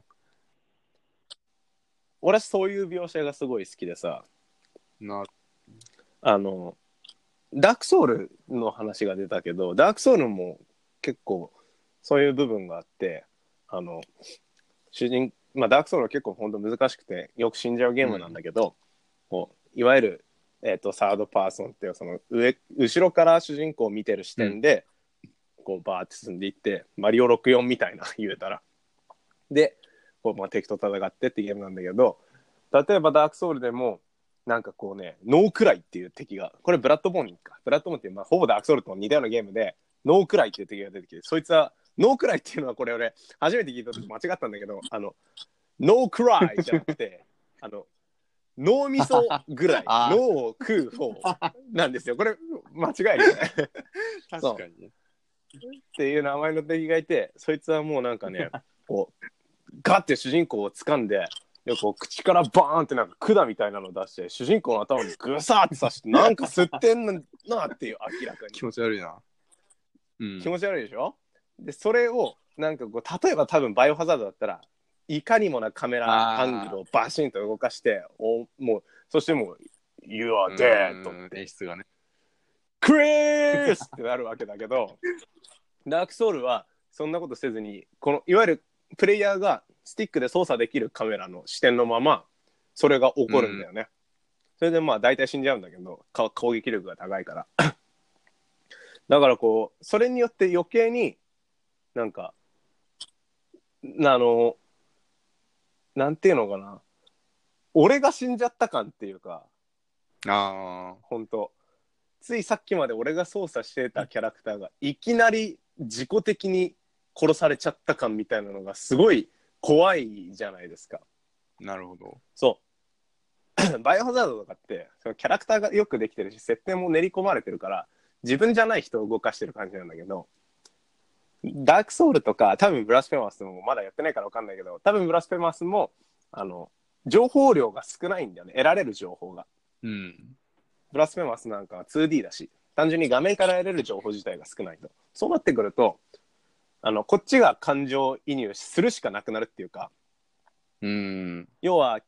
B: 俺はそういう描写がすごい好きでさ、
C: な
B: あのダークソウルの話が出たけど、ダークソウルも結構そういう部分があって、あの主人、まあ、ダークソウルは結構本当難しくてよく死んじゃうゲームなんだけど、うん、こういわゆる、えーと、サードパーソンっていうその上後ろから主人公を見てる視点で、うん、こうバーって進んでいって、マリオろくじゅうよんみたいな言えたらでこう、まあ、敵と戦ってってゲームなんだけど、例えばダークソウルでもなんかこうね、ノークライっていう敵が、これブラッドボーンか、ブラッドボーンっていう、まあ、ほぼダークソウルと似たようなゲームでノークライっていう敵が出てきて、そいつはノークライっていうのは、これ俺初めて聞いた時間違ったんだけど、あのノークライじゃなくてあの脳みそぐらい脳を食う方なんですよ。これ間違いよね
C: 確かにね
B: っていう名前の敵がいて、そいつはもうなんかねこうガッて主人公を掴んで、こう口からバーンってなんか管みたいなのを出して主人公の頭にグサーって刺して、なんか吸ってんなっていう、明らかに
C: 気持ち悪いな、
B: うん、気持ち悪いでしょ。でそれをなんかこう例えば多分バイオハザードだったらいかにもなカメラアングルをバシンと動かして、おもうそしてもう You are dead と
C: 演出がね
B: クリースってなるわけだけどダークソウルはそんなことせずに、このいわゆるプレイヤーがスティックで操作できるカメラの視点のままそれが起こるんだよね、うん、それでまあ大体死んじゃうんだけど、攻撃力が高いからだからこうそれによって余計になんかあのなんていうのかな、俺が死んじゃった感っていうか、
C: あ
B: 本当ついさっきまで俺が操作してたキャラクターがいきなり自己的に殺されちゃった感みたいなのがすごい怖いじゃないですか。
C: なるほど。
B: そうバイオハザードとかってそのキャラクターがよくできてるし、設定も練り込まれてるから自分じゃない人を動かしてる感じなんだけど、ダークソウルとか多分ブラスフェマスもまだやってないから分かんないけど、多分ブラスフェマスもあの情報量が少ないんだよね、得られる情報が、
C: うん、
B: ブラスフェマスなんかは ツーディー だし、単純に画面から得られる情報自体が少ないと、そうなってくるとあのこっちが感情移入するしかなくなるっていうか、
C: うん、
B: 要は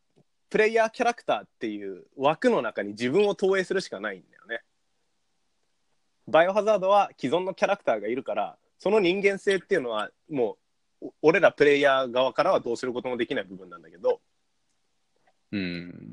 B: プレイヤーキャラクターっていう枠の中に自分を投影するしかないんだよね。バイオハザードは既存のキャラクターがいるから、その人間性っていうのはもう俺らプレイヤー側からはどうすることもできない部分なんだけど、
C: うん。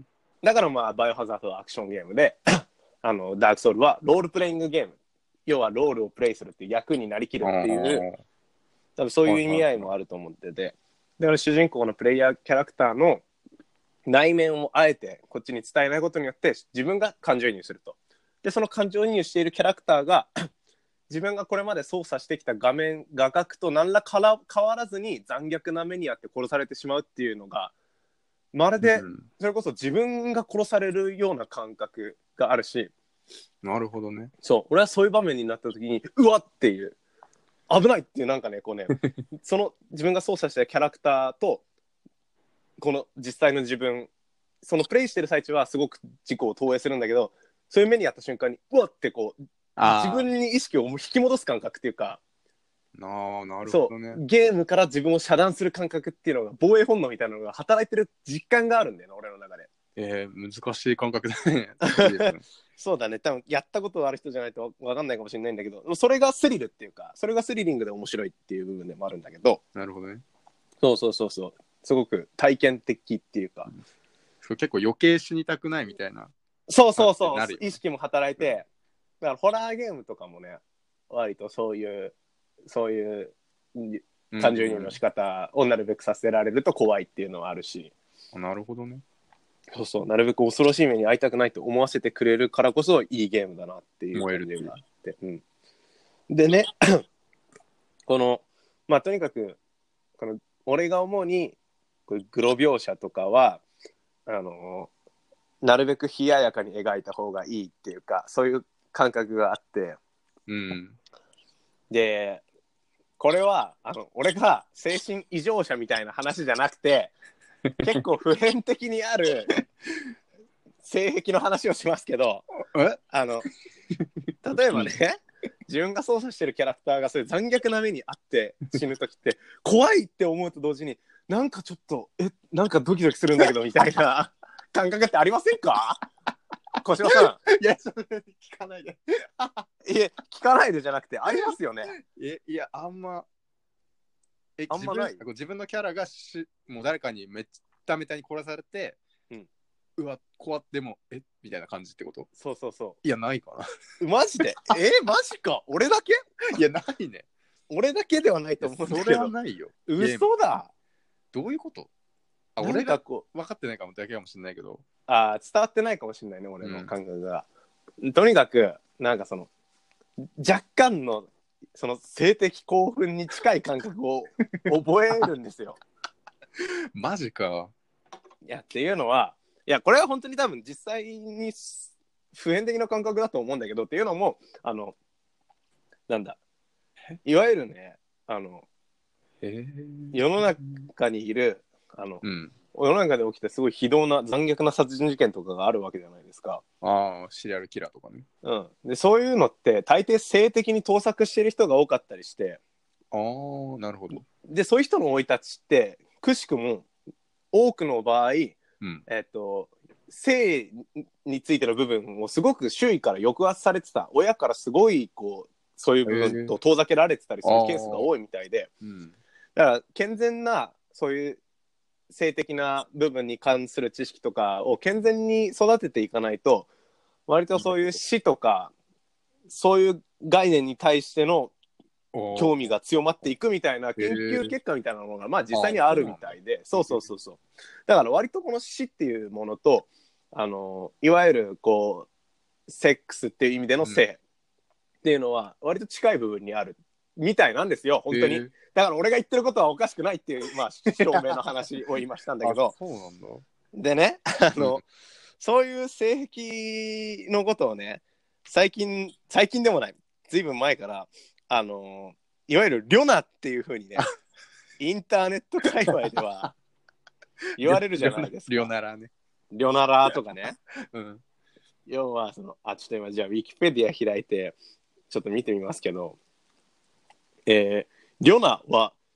B: だからまあバイオハザードはアクションゲームであのダークソウルはロールプレイングゲーム、要はロールをプレイするっていう役になりきるっていう多分そういう意味合いもあると思ってて、だから主人公のプレイヤーキャラクターの内面をあえてこっちに伝えないことによって自分が感情移入すると。でその感情移入しているキャラクターが自分がこれまで操作してきた画面画角と何らから変わらずに残虐な目にあって殺されてしまうっていうのがまるでそれこそ自分が殺されるような感覚があるし、
C: なるほどね。
B: そう俺はそういう場面になった時にうわっていう危ないっていうなんかねこうねその自分が操作したキャラクターとこの実際の自分、そのプレイしてる最中はすごく自己を投影するんだけど、そういう目にあった瞬間にうわってこう自分に意識を引き戻す感覚っていうか、
C: ああなるほどね。
B: そうゲームから自分を遮断する感覚っていうのが防衛本能みたいなのが働いてる実感があるんだよな俺の中で。
C: えー、難しい感覚だね。
B: そうだね、多分やったことある人じゃないと分かんないかもしれないんだけど、それがスリルっていうかそれがスリリングで面白いっていう部分でもあるんだけど。
C: なるほどね。
B: そうそうそうそう、すごく体験的っていうか、
C: うん、結構余計死にたくないみたいな。
B: そうそうそう、意識も働いて、だからホラーゲームとかもね割とそういうそういう感情移入の仕方をなるべくさせられると怖いっていうのはあるし、
C: うん、なるほどね。
B: そうそう、なるべく恐ろしい目に遭いたくないと思わせてくれるからこそいいゲームだなっていう感じがあって、うん、でねこのまあとにかくこの俺が思うにこれグロ描写とかはあのなるべく冷ややかに描いた方がいいっていうかそういう感覚があって、
C: うん、
B: でこれはあの俺が精神異常者みたいな話じゃなくて結構普遍的にある性癖の話をしますけど、あの例えばね自分が操作してるキャラクターがそういう残虐な目にあって死ぬときって怖いって思うと同時になんかちょっとえなんかドキドキするんだけどみたいな感覚ってありませんか？小島さん。
C: いやそれ聞かないで
B: いや聞かないでじゃなくてありますよね。
C: えいやあんまえ
B: あんまない。
C: 自分、自分のキャラがしもう誰かにめっためたに殺されて、うん、うわ怖ってもえみたいな感じってこと？
B: そうそうそう。
C: いやないかな。
B: マジで？えマジか。俺だけ？
C: いやないね。
B: 俺だけではないと思うんだけど。
C: それはないよ。
B: 嘘だ。
C: どういうこと？あ俺がこう分かってないかもだけかもしれないけど。
B: あ伝わってないかもしれないね俺の感覚が、うん、とにかくなんかその若干のその性的興奮に近い感覚を覚えるんですよ。
C: マジか。
B: いやっていうのはいやこれは本当に多分実際に普遍的な感覚だと思うんだけどっていうのもあのなんだいわゆるねあの、えー、世の中にいるあの、うん、世の中で起きてすごい非道な残虐な殺人事件とかがあるわけじゃないですか。
C: ああシリアルキラーとかね。
B: うん、でそういうのって大抵性的に盗作してる人が多かったりして、
C: ああなるほど。
B: でそういう人の生い立ちってくしくも多くの場合、うん、えっと性についての部分をすごく周囲から抑圧されてた、親からすごいこうそういう部分と遠ざけられてたりするケースが多いみたいで、うん、だから健全なそういう性的な部分に関する知識とかを健全に育てていかないと割とそういう死とかそういう概念に対しての興味が強まっていくみたいな研究結果みたいなのがまあ実際にあるみたいで、そうそうそうそうだから割とこの死っていうものとあのいわゆるこうセックスっていう意味での性っていうのは割と近い部分にあるみたいなんですよ本当に。だから俺が言ってることはおかしくないっていうまあ証明の話を今したんだけど
C: そうなんだ。
B: でねあの、うん、そういう性癖のことをね最近最近でもないずいぶん前からあのいわゆるリョナっていう風にねインターネット界隈では言われるじゃないですか。
C: リョナラね。
B: リョナラとかね、
C: うん、
B: 要はそのあちょっと今じゃあウィキペディア開いてちょっと見てみますけど、えー、リョナは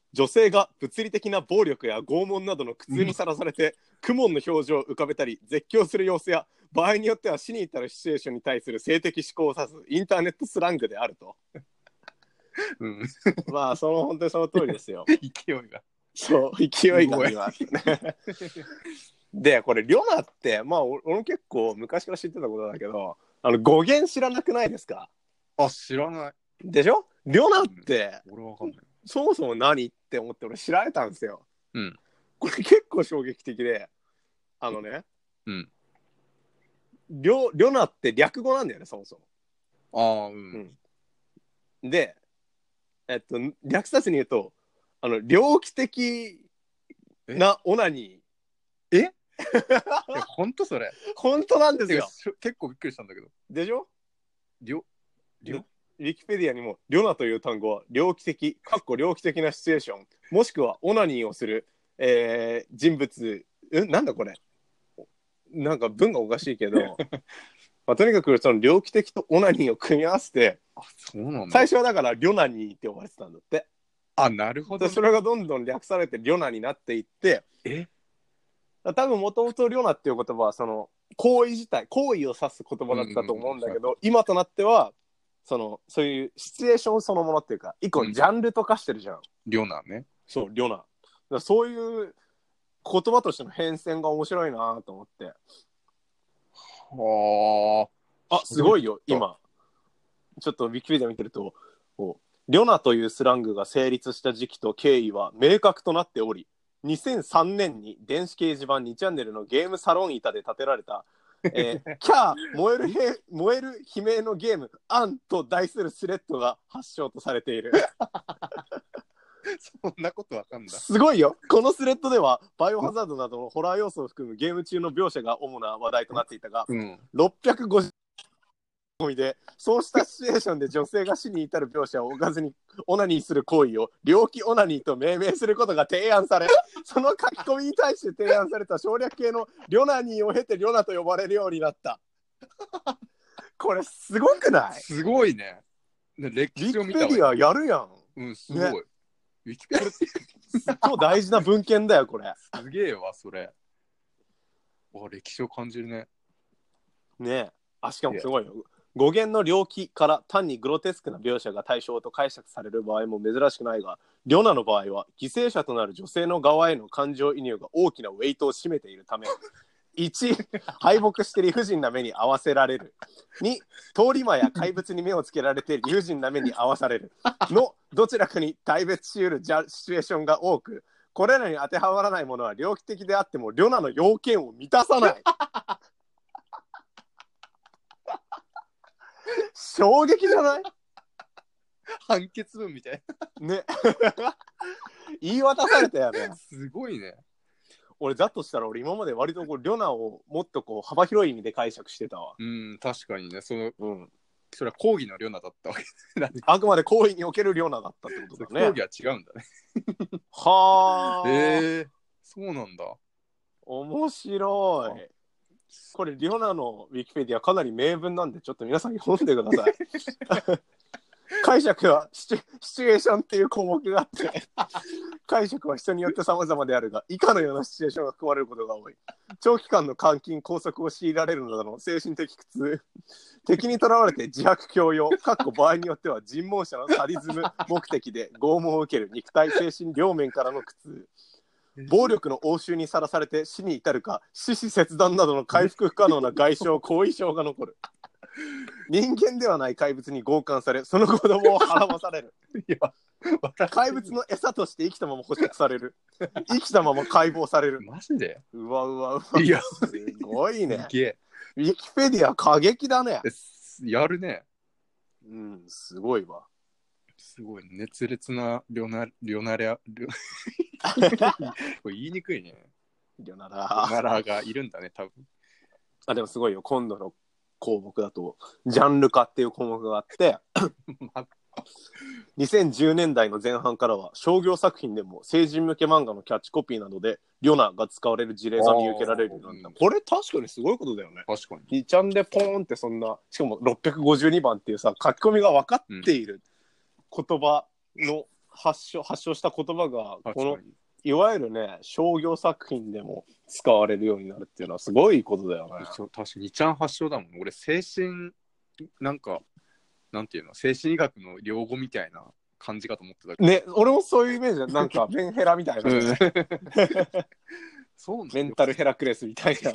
A: 女性が物理的な暴力や拷問などの苦痛にさらされて、苦悶の表情を浮かべたり絶叫する様子や、場合によっては死に至るシチュエーションに対する性的思考を指すインターネットスラングであると。
C: うん、
A: まあその本当にその通りですよ。
C: 勢いが。
A: そう勢いがありますね。でこれリョナってまあ俺も結構昔から知ってたことだけど、あの語源知らなくないですか？
C: あ、知らない。
A: でしょ？リョナって、
C: うん、俺わかんない。
A: そもそも何って思って俺調べたんですよ。
C: うん。
A: これ結構衝撃的で、あのね、
C: うん。
A: リョ、リョナって略語なんだよね、そもそも。
C: ああ、うん。
A: うん、で、えっと、略さずに言うと、あの、猟奇的なオナニ
C: ー。ええ本当それ？
A: 本当なんですよ。
C: 結構びっくりしたんだけど。
A: でしょ？
C: りょ、りょ
A: ウィキペディアにも、リョナという単語は、猟奇的、かっこ猟奇的なシチュエーション、もしくはオナニーをする、えー、人物、んなんだこれなんか文がおかしいけど、まあ、とにかくその猟奇的とオナニーを組み合わせて、
C: あ、そうなんだ。
A: 最初はだからリョナニーって呼ばれてたんだって。
C: あ、なるほど、ね。
A: それがどんどん略されてリョナになっていって、
C: え
A: 多分もともとリョナっていう言葉はその行為自体、行為を指す言葉だったと思うんだけど、うんうん、今となってはそのそういうシチュエーションそのものっていうか、一個ジャンルと化してるじゃん。うん、
C: リョナね。
A: そう、リョナ。だからそういう言葉としての変遷が面白いなと思って。
C: は
A: あ。あ、すごいよ、今。ちょっとウィキペディア見てると、リョナというスラングが成立した時期と経緯は明確となっており、にせんさんねんに電子掲示板にチャンネルのゲームサロン板で建てられた、えー、キャー燃えるへ燃える悲鳴のゲームアンと題するスレッドが発祥とされている。
C: そんなことわかんだ。
A: すごいよ。このスレッドではバイオハザードなどのホラー要素を含むゲーム中の描写が主な話題となっていたが、うん、ろっぴゃくごじゅうでそうしたシチュエーションで女性が死に至る描写を置かずにオナニーする行為を猟奇オナニーと命名することが提案され、その書き込みに対して提案された省略形のリョナニーを経てリョナと呼ばれるようになった。これすごくない？
C: すごいね。歴史を見たわ。
A: ウィキペディアやるやん。
C: うん、すごい。ね、ウィキペディア
A: すごい大事な文献だよこれ。
C: すげえわそれ。わ、歴史を感じるね。
A: ねえ。あ、しかもすごいよ。語源の猟奇から単にグロテスクな描写が対象と解釈される場合も珍しくないが、リョナの場合は犠牲者となる女性の側への感情移入が大きなウェイトを占めているため、いち敗北して理不尽な目に遭わせられる、に通り魔や怪物に目をつけられて理不尽な目に遭わされるのどちらかに大別し得るジャシチュエーションが多く、これらに当てはまらないものは猟奇的であってもリョナの要件を満たさない。衝撃じゃない？
C: 判決文みたい
A: なね。言い渡されたよね。
C: すごいね。
A: 俺だとしたら俺今まで割とこうリョナをもっとこう幅広い意味で解釈してたわ。
C: うん、確かにね。その、うん、それは講義のリョナだったわけだね。
A: あくまで講義におけるリョナだったってことだね。
C: 講義は違うんだね。
A: はあ。
C: えー、そうなんだ。
A: 面白い。これリョナのウィキペディアかなり名文なんでちょっと皆さん読んでください。解釈はシチュ、シチュエーションっていう項目があって解釈は人によって様々であるが以下のようなシチュエーションが含まれることが多い。長期間の監禁拘束を強いられるなどの精神的苦痛、敵にとらわれて自白強要かっこ場合によっては尋問者のサディズム目的で拷問を受ける肉体精神両面からの苦痛、暴力の応酬にさらされて死に至るか四肢切断などの回復不可能な外傷後遺症が残る。人間ではない怪物に強姦されその子供をはらまされる。いや怪物の餌として生きたまま捕食される。生きたまま解剖される。
C: マジで？
A: うわうわうわ。
C: いや
A: すごいね。
C: すげえ。
A: ウィキペディア過激だね。
C: やるね。
A: うん、すごいわ。
C: すごい熱烈なリョナリョナリャリョこれ言いにくいね。
A: リョナラ
C: リョナラがいるんだね多分。
A: あでもすごいよ。今度の項目だとジャンル化っていう項目があってにせんじゅうねんだいの前半からは商業作品でも成人向け漫画のキャッチコピーなどでリョナが使われる事例が見受けられるようになった。これ確かにすごいことだよね。
C: 確かに
A: にちゃんでポーンってそんなしかもろっぴゃくごじゅうにばんっていうさ書き込みが分かっている言葉の
B: 発祥発祥した言葉が
C: 確かに
B: このいわゆるね商業作品でも使われるようになるっていうのはすごいことだよね。
C: そう確かににちゃん発祥だもん。俺精神なんかなんていうの精神医学の用語みたいな感じかと思ってたけど
B: ね、俺もそういうイメージだ。なんかメンヘラみたいな、ね、
C: そうなん
B: メンタルヘラクレスみたいな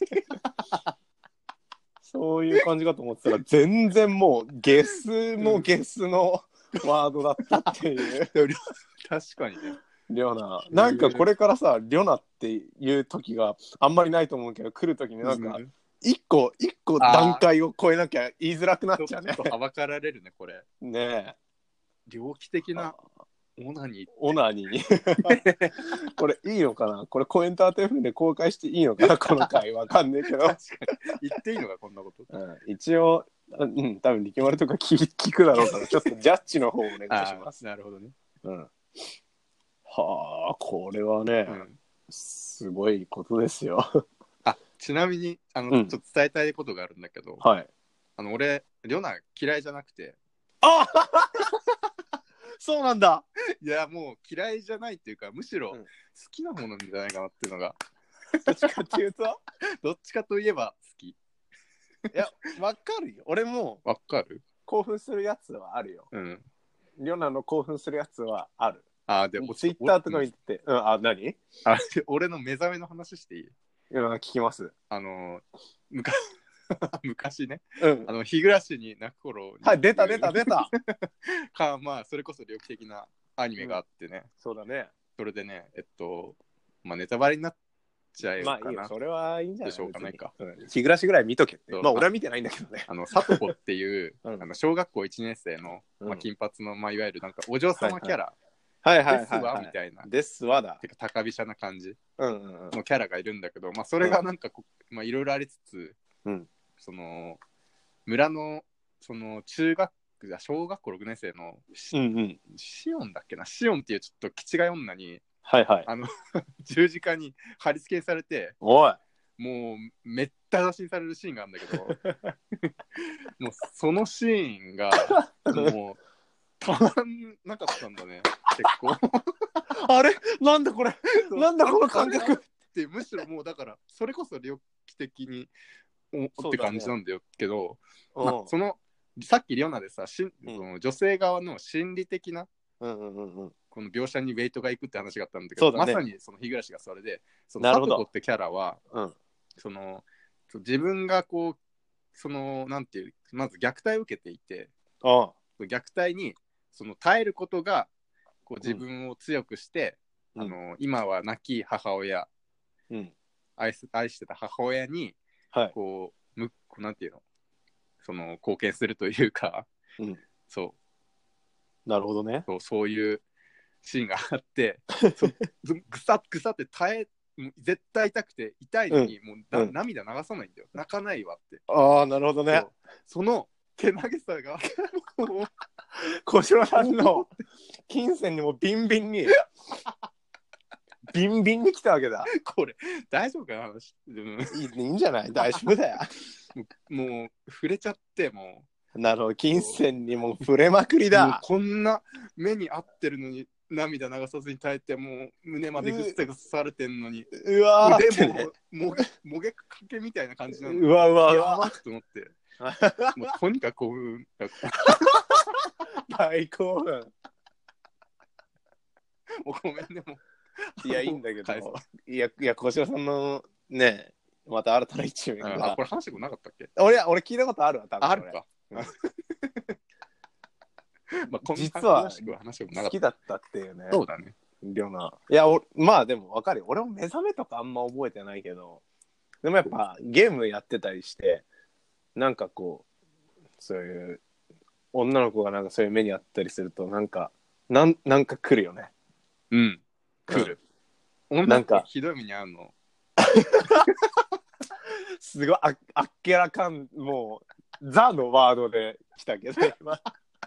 B: そういう感じかと思ってたら全然もうゲスのゲスのワードだったっていう
C: 確かにね。
B: リョナなんかこれからさリョナっていう時があんまりないと思うけど来る時になんか一個一個段階を超えなきゃ言いづらくなっちゃうね。
C: ちょっとはばかられるねこれ。
B: ねえ
C: 猟奇的なオナニー
B: オナニーこれいいのかな、これコエンターテイフで公開していいのかなこの回わかんねえけど
C: 確かに言っていいのかこんなこと、
B: うん、一応うん多分力丸とか 聞, 聞くだろうからちょっとジャッジの方をお願いします。
C: なるほどね、
B: うん、はあこれはね、うん、すごいことですよ
C: あちなみにあの、うん、ちょっと伝えたいことがあるんだけど、
B: はい、
C: あの俺リョナ嫌いじゃなくて
B: あそうなんだ。
C: いやもう嫌いじゃないっていうかむしろ好きなものなんじゃないかなっていうのが、
B: うん、どっちかっていうと
C: どっちかといえば好き。い
B: やわかるよ俺も
C: わかる
B: 興奮するやつはあるよ。うんリョナの興奮するやつはある。
C: あで
B: ツイッターとか見て、うん、あ何
C: あ俺の目覚めの話していい？
B: うん聞きます。
C: あの昔昔ね、
B: うん、
C: あの日暮らしに泣く頃に
B: はい出た出た出た
C: かまあそれこそ猟奇的なアニメがあってね、うん、
B: そうだね。
C: それでねえっとまあネタバレになっちゃえばかな、
B: まあいいよそれはいいんじゃない
C: でしょうかないか、
B: うん、日暮らしぐらい見とけって。まあ俺は見てないんだけどね。
C: あのサトコっていう、うん、あの小学校いちねん生の、まあ、金髪の、まあ、いわゆるなんかお嬢様キャラ、
B: はいはい、はいはいはい
C: ですわみたいな
B: ですわだ
C: てか高飛車な感じ
B: うんうんうん
C: のキャラがいるんだけど、まあそれがなんかこ、まあいろいろありつつ、
B: うん、
C: その村のその中学小学校ろくねん生のシ、うんうん、シオンだっけなシオンっていうちょっと気違い女に、
B: はいはい、
C: あの十字架に貼り付けされて
B: おい
C: もうめった出しにされるシーンがあるんだけどもうそのシーンがもうたまんなかったんだね結構
B: あれなんだこれなんだこの感覚
C: ってむしろもうだからそれこそ猟奇的におって感じなんだよけど、まあ、そのさっきリョナでさし、うん、その女性側の心理的な、
B: うんうんうんうん、
C: この描写にウェイトがいくって話があったんだけど、
B: ね、
C: まさにその日暮しがそれでそのサトコってキャラは、
B: うん、
C: その自分がこうそのなんていうまず虐待を受けていて、
B: ああ
C: 虐待にその耐えることがこう自分を強くして、うん、あの今は亡き母親、
B: うん、
C: 愛す愛してた母親に、
B: はい、
C: こうむなんていうのその貢献するというか、
B: うん、
C: そう
B: なるほどね。
C: そうそういうシーンがあってぐさぐさって耐え絶対痛くて痛いのに、うん、もう、うん、涙流さないんだよ泣かないわって。
B: ああなるほどね。
C: そのけなげさがもう
B: 小城さんの金銭にもビンビンにビンビンに来たわけだ。
C: これ大丈夫かな話、
B: うん、いい, いいんじゃない大丈夫だよ
C: もう、もう触れちゃっても
B: うなるほど金銭にも触れまくりだ。
C: もうこんな目に合ってるのに涙流さずに耐えてもう胸までぐってぐされてんのに
B: うわー
C: 腕ももげもげかけみたいな感じなの。
B: うわうわうわ
C: やばっと思ってもうとにかく興奮
B: 大興奮
C: もうごめんねも
B: ういやいいんだけどいやいや小城さんのねまた新たな一面が、
C: あこれ話したことなかったっけ？
B: 俺俺聞いたことあるわ多分。
C: あるか、うんまあ、こんな
B: 実は
C: 話もなかった
B: 好きだったっていうね。
C: そうだね
B: リョナ。いやおまあでも分かるよ。俺も目覚めとかあんま覚えてないけどでもやっぱゲームやってたりしてなんかこうそういう女の子がなんかそういう目にあったりするとなんかなんなんか来るよね。
C: うん来る、うん、なんかひどい目に遭うの
B: すごい あ, あっけらかんもうザのワードで来たけど今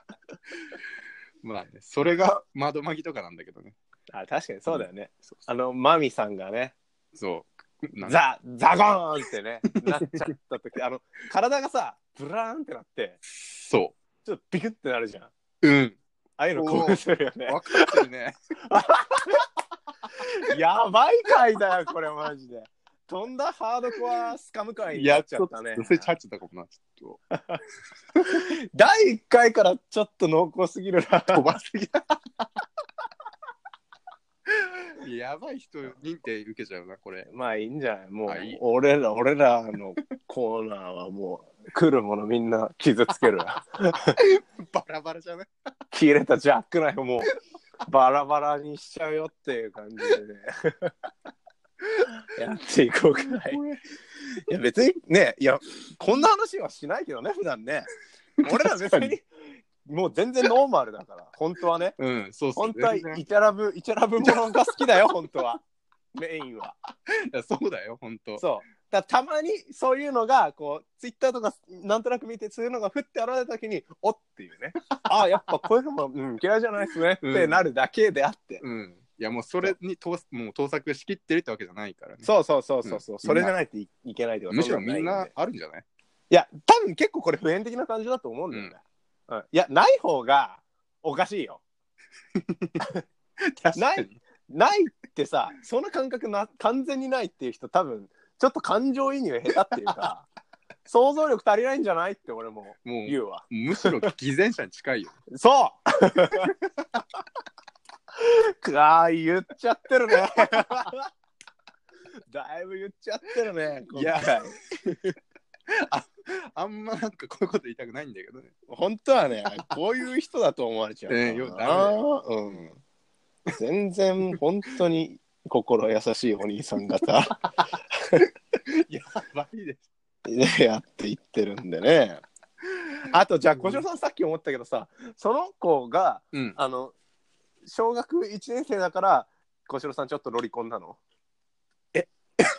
C: まあねそれが窓マギとかなんだけどね。
B: あ確かにそうだよね、
C: うん、そうそう
B: あのマミさんがね
C: そう
B: ザザゴーンってねなっちゃった時あの体がさブラーンってなって
C: そう
B: ちょっとビクってなるじゃん。
C: うん
A: ああいうの興奮するよね。
C: 分かってるね。
A: やばい回だよこれマジで。とんだハードコアスカム回になっちゃったね。
C: それちゃっちゃったかもな、ちょっと。
A: だいいっかいからちょっと濃厚すぎるな。
C: 飛ばすぎだ。やばい人認定受けちゃうな、これ。
A: まあいいんじゃない。もう、
C: いい
A: 俺ら、俺らのコーナーはもう、来るものみんな傷つける。
C: バラバラじゃない？
A: 切れたジャックナイフもう、バラバラにしちゃうよっていう感じでね。やっていこうかい。いや別にね、いやこんな話はしないけどね普段ね。俺ら別にもう全然ノーマルだから本当はね。
C: うん、そうそう。
A: 本当はイチャラブイチャラブものが好きだよ本当は。メインは。
C: いやそうだよ本当。
A: そう。だたまにそういうのがこうツイッターとかなんとなく見てそういうのがふって現れた時におっていうね。ああやっぱこういうのも、うん、嫌いじゃないですねってなるだけであって。
C: うん。うんいやもうそれにともう盗作しきってるってわけじゃないからね。
A: そうそうそうそうそう、うん、それじゃないと い, いけないって
C: ことむしろみんなあるんじゃない？
A: いや多分結構これ普遍的な感じだと思うんだよね、うんうん、いやない方がおかしいよ。ないないってさその感覚な完全にないっていう人多分ちょっと感情移入下手っていうか想像力足りないんじゃないって俺も言うわ。
C: もうむしろ偽善者に近いよ。
A: そうああ言っちゃってるね。だいぶ言っちゃってるね。
C: いやあ, あんまなんかこういうこと言いたくないんだけどね。
A: 本当はねこういう人だと思われちゃう、
C: えー、よだ
A: うん、全然本当に心優しいお兄さん方
C: やばいです
A: やっていってるんでね。あとじゃあ小城さんさっき思ったけどさその子が、うん、あの小学いちねん生だから小城さんちょっとロリコンなの？え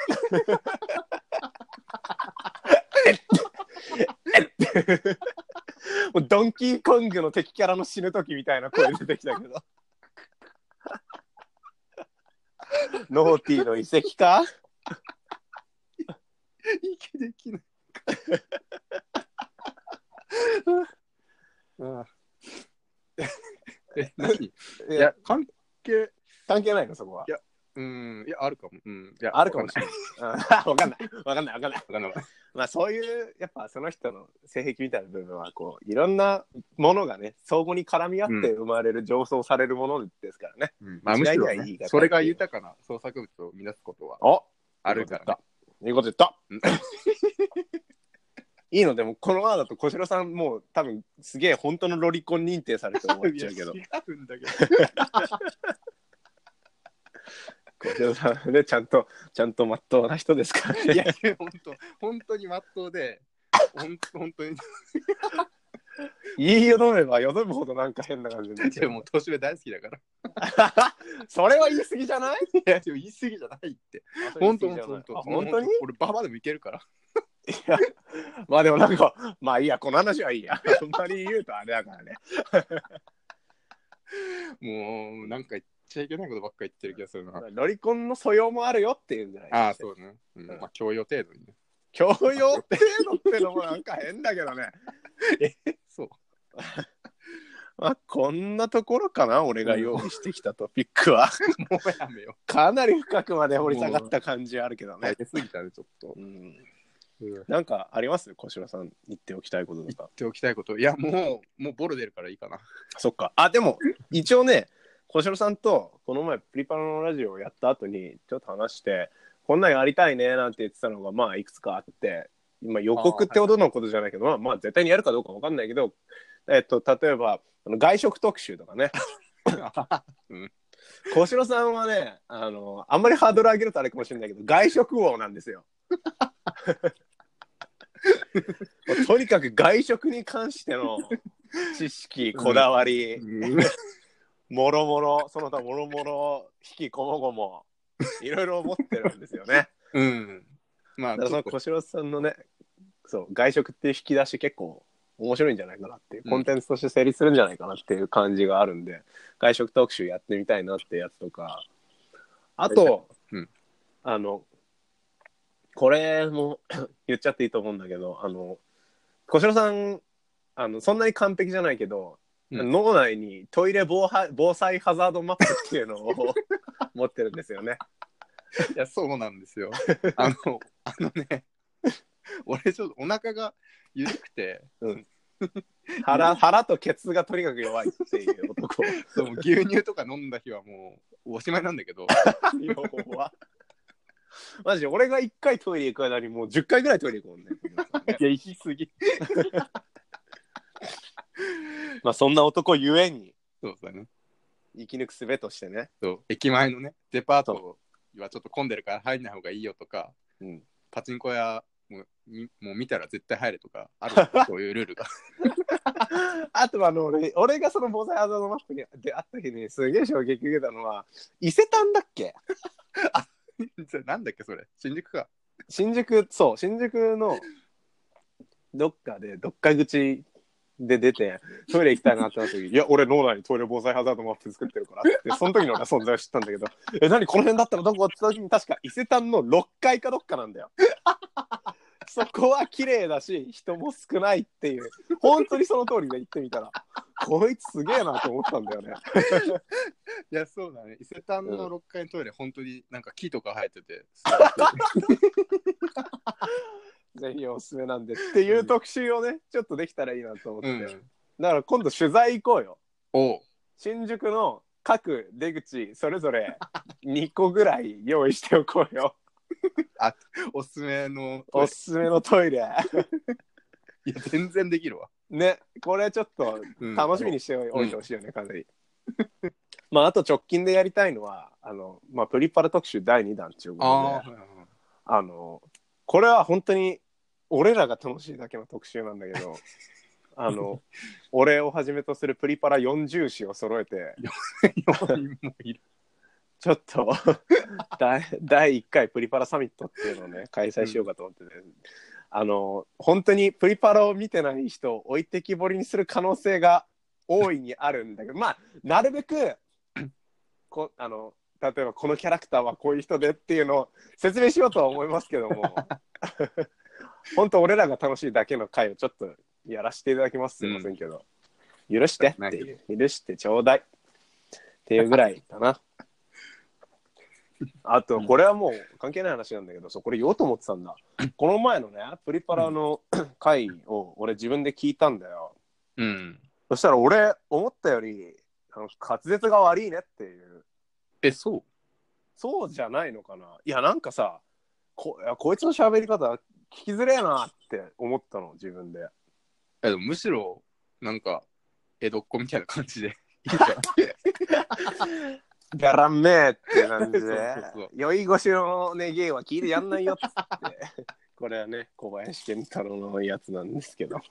A: もうドンキーコングの敵キャラの死ぬ時みたいな声出てきたけどノーティーの遺跡か？
C: 息できないああえ、何？いや、関係
A: 関係ないのそこは。
C: いや、うん、いや、あるかも。うん、いや、
A: あるかもしれない。わかんない。わかんない。わかんない。わかんない。まあ、そういう、やっぱその人の性癖みたいな部分は、こう、いろんなものがね、相互に絡み合って生まれる、上層されるものですからね。
C: うん、まあ、むしろ、ね、それが豊かな創作物を生み出すことはあるから、ね。
A: いいこと言った。いいのでもこのままだと小城さんもう多分すげえ本当のロリコン認定されて終わっちゃうけど。
C: 違うんだけど。
A: 小城さんねちゃんとちゃんとまっとうな人ですからね。
C: いや本当本当にまっとうで本当に
A: 言いよどめばよどむほどなんか変な感じで。
C: でも年上大好きだから。
A: それは言い過ぎじゃない？
C: いやでも言い過ぎじゃないって。本当に本当
A: 本当に
C: 俺ババでもいけるから。
A: いやまあでもなんかまあいいやこの話はいいやあんまり言うとあれだからね
C: もうなんか言っちゃいけないことばっかり言ってる気がするな。
A: ロリコンの素養もあるよっていうんじゃないですか。
C: ああそうね、うんうん、まあ教養程度にね。
A: 教養程度ってのもなんか変だけどね
C: えそう
A: まあこんなところかな俺が用意してきたトピックは
C: もうやめよう。
A: かなり深くまで掘り下がった感じあるけどね。
C: 出過ぎたねちょっと、
A: うんうん、なんかあります小城さん言っておきたいこととか。
C: 言っておきたいこといやもうもうボロ出るからいいかな。
A: そっか。あでも一応ね小城さんとこの前プリパラのラジオをやった後にちょっと話してこんなんやりたいねなんて言ってたのがまあいくつかあって今予告ってほどのことじゃないけど、はい、まあまあ絶対にやるかどうか分かんないけどえっと例えばあの外食特集とかね、うん、小城さんはねあのあんまりハードル上げるとあれかもしれないけど外食王なんですよとにかく外食に関しての知識こだわり、うん、もろもろその他もろもろ引きこもごもいろいろ持ってるんですよね。
C: うん。まあ
A: だからその小城さんのねそう外食っていう引き出し結構面白いんじゃないかなっていう、うん、コンテンツとして成立するんじゃないかなっていう感じがあるんで外食特集やってみたいなってやつとかあと、うん、あのこれも言っちゃっていいと思うんだけどあの小城さんあのそんなに完璧じゃないけど
C: うん、
A: 脳内にトイレ防災防災ハザードマップっていうのを持ってるんですよね。
C: いやそうなんですよ。あのあのね俺ちょっとお腹が緩くて、
A: うん、腹, 腹とケツがとにかく弱いっていう男。
C: そう牛乳とか飲んだ日はもうおしまいなんだけど
A: 弱マジ俺がいっかいトイレ行く間にもうじゅっかいぐらいトイレ行くもんね。
C: いや行き過ぎ
A: まあそんな男ゆえに
C: そうだね、
A: 生き抜く術としてね、
C: そう駅前のねデパートはちょっと混んでるから入んない方がいいよとか、
A: うん、
C: パチンコ屋もうもう見たら絶対入れとかあるそういうルールが
A: あとはあの 俺, 俺がその防災ハザードマップにであった日にすげえ衝撃受けたのは伊勢丹だっけ
C: あなんだっけそれ新宿か
A: 新宿そう新宿のどっかでどっか口で出てトイレ行きたいなってなった時いや俺脳内にトイレ防災ハザードマップ作ってるからってその時の俺は存在を知ったんだけどえ何この辺だったらどこって言った時に確か伊勢丹のろっかいかどっかなんだよそこは綺麗だし人も少ないっていう本当にその通りで行ってみたらこいつすげえなと思ったんだよね
C: いやそうだね伊勢丹のろっかいのトイレ、うん、本当になんか木とか生えてて
A: ぜひおすすめなんでっていう特集をねちょっとできたらいいなと思って、うん、だから今度取材行こうよ。
C: おう
A: 新宿の各出口それぞれにこぐらい用意しておこうよ
C: あおすすめの
A: おすすめのトイレ
C: いや全然できるわ
A: ねこれちょっと楽しみにしておいてほしいよね、うん、かなりまああと直近でやりたいのはあの、まあ、プリパラ特集だいにだんっていうことで あ, あのこれは本当に俺らが楽しいだけの特集なんだけどあの俺をはじめとするプリパラよんじゅう誌を揃えて
C: よにんもいる
A: ちょっとだいいっかいプリパラサミットっていうのをね開催しようかと思ってて、うん、あの本当にプリパラを見てない人を置いてきぼりにする可能性が大いにあるんだけどまあなるべくこあの例えばこのキャラクターはこういう人でっていうのを説明しようとは思いますけども本当俺らが楽しいだけの回をちょっとやらせていただきますすいませんけど、うん、許してっていう許してちょうだいっていうぐらいかなあとこれはもう関係ない話なんだけどそうこれ言おうと思ってたんだこの前のねプリパラの回を俺自分で聞いたんだよ、
C: うん、
A: そしたら俺思ったよりあの滑舌が悪いねっていう
C: えそう
A: そうじゃないのかないやなんかさ こ, いやこいつの喋り方聞きづれえなって思ったの自分で
C: えでもむしろなんか江戸っ子みたいな感じでいいじゃん
A: ガランメーって感じで
C: そうそうそう
A: 酔い越しのね芸は聞いてやんないよっつってこれはね小林健太郎のやつなんですけど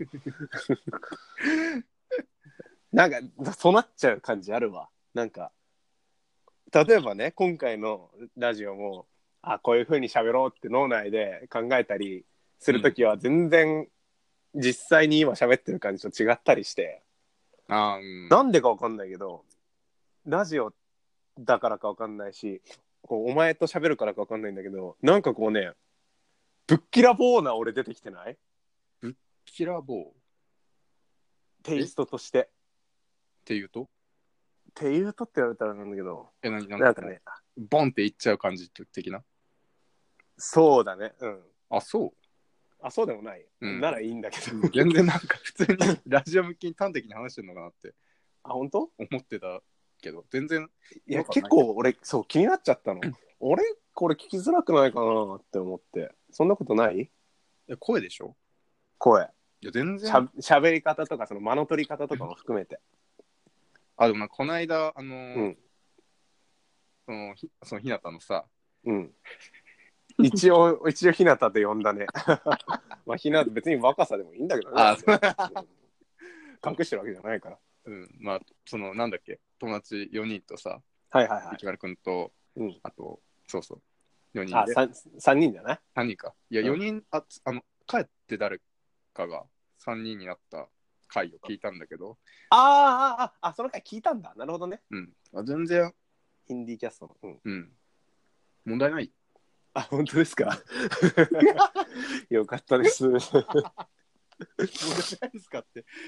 A: なんかそうなっちゃう感じあるわなんか例えばね今回のラジオもあこういう風に喋ろうって脳内で考えたりするときは全然実際に今喋ってる感じと違ったりして、
C: あ、うん、
A: なんでか分かんないけどラジオだからか分かんないしこうお前と喋るからか分かんないんだけどなんかこうねぶっきらぼうな俺出てきてない？
C: ぶっきらぼう
A: テイストとして
C: っていうと
A: っていうとって言われたらなんだけど
C: え何何
A: なんかね
C: ボンっていっちゃう感じ的な
A: そうだねうん
C: あそう
A: あそうでもない、うん、ならいいんだけど
C: 全然なんか普通にラジオ向きに端的に話してるのかなって
A: あ本当
C: 思ってたけど全然
A: いや結構俺そう気になっちゃったの俺これ聞きづらくないかなって思ってそんなことない？
C: え声でしょ？
A: 声
C: いや全然
A: しゃ喋り方とかその間の取り方とかも含めて
C: あでもなんかこの間あのー
A: うん、
C: そのひそのひなたのさ
A: うん一応一応ひなたで呼んだねまあひなた別に若さでもいいんだけどね
C: あ
A: 隠してるわけじゃないから
C: うんまあそのなんだっけ友達よにんとさ
A: はいはいはい
C: 市原くんと、
A: うん、
C: あとそうそうよにんで
A: あ 3, さんにんじゃない
C: さんにんかいや
A: うん、
C: よにんああの帰って誰かがさんにんになった回を聞いたんだけど
A: あーあああその回聞いたんだなるほどね
C: うんあ全然
A: ヒンディーキャストのうん、
C: うん、問題ない
A: あ本当ですかよかったです問題
C: ないですかって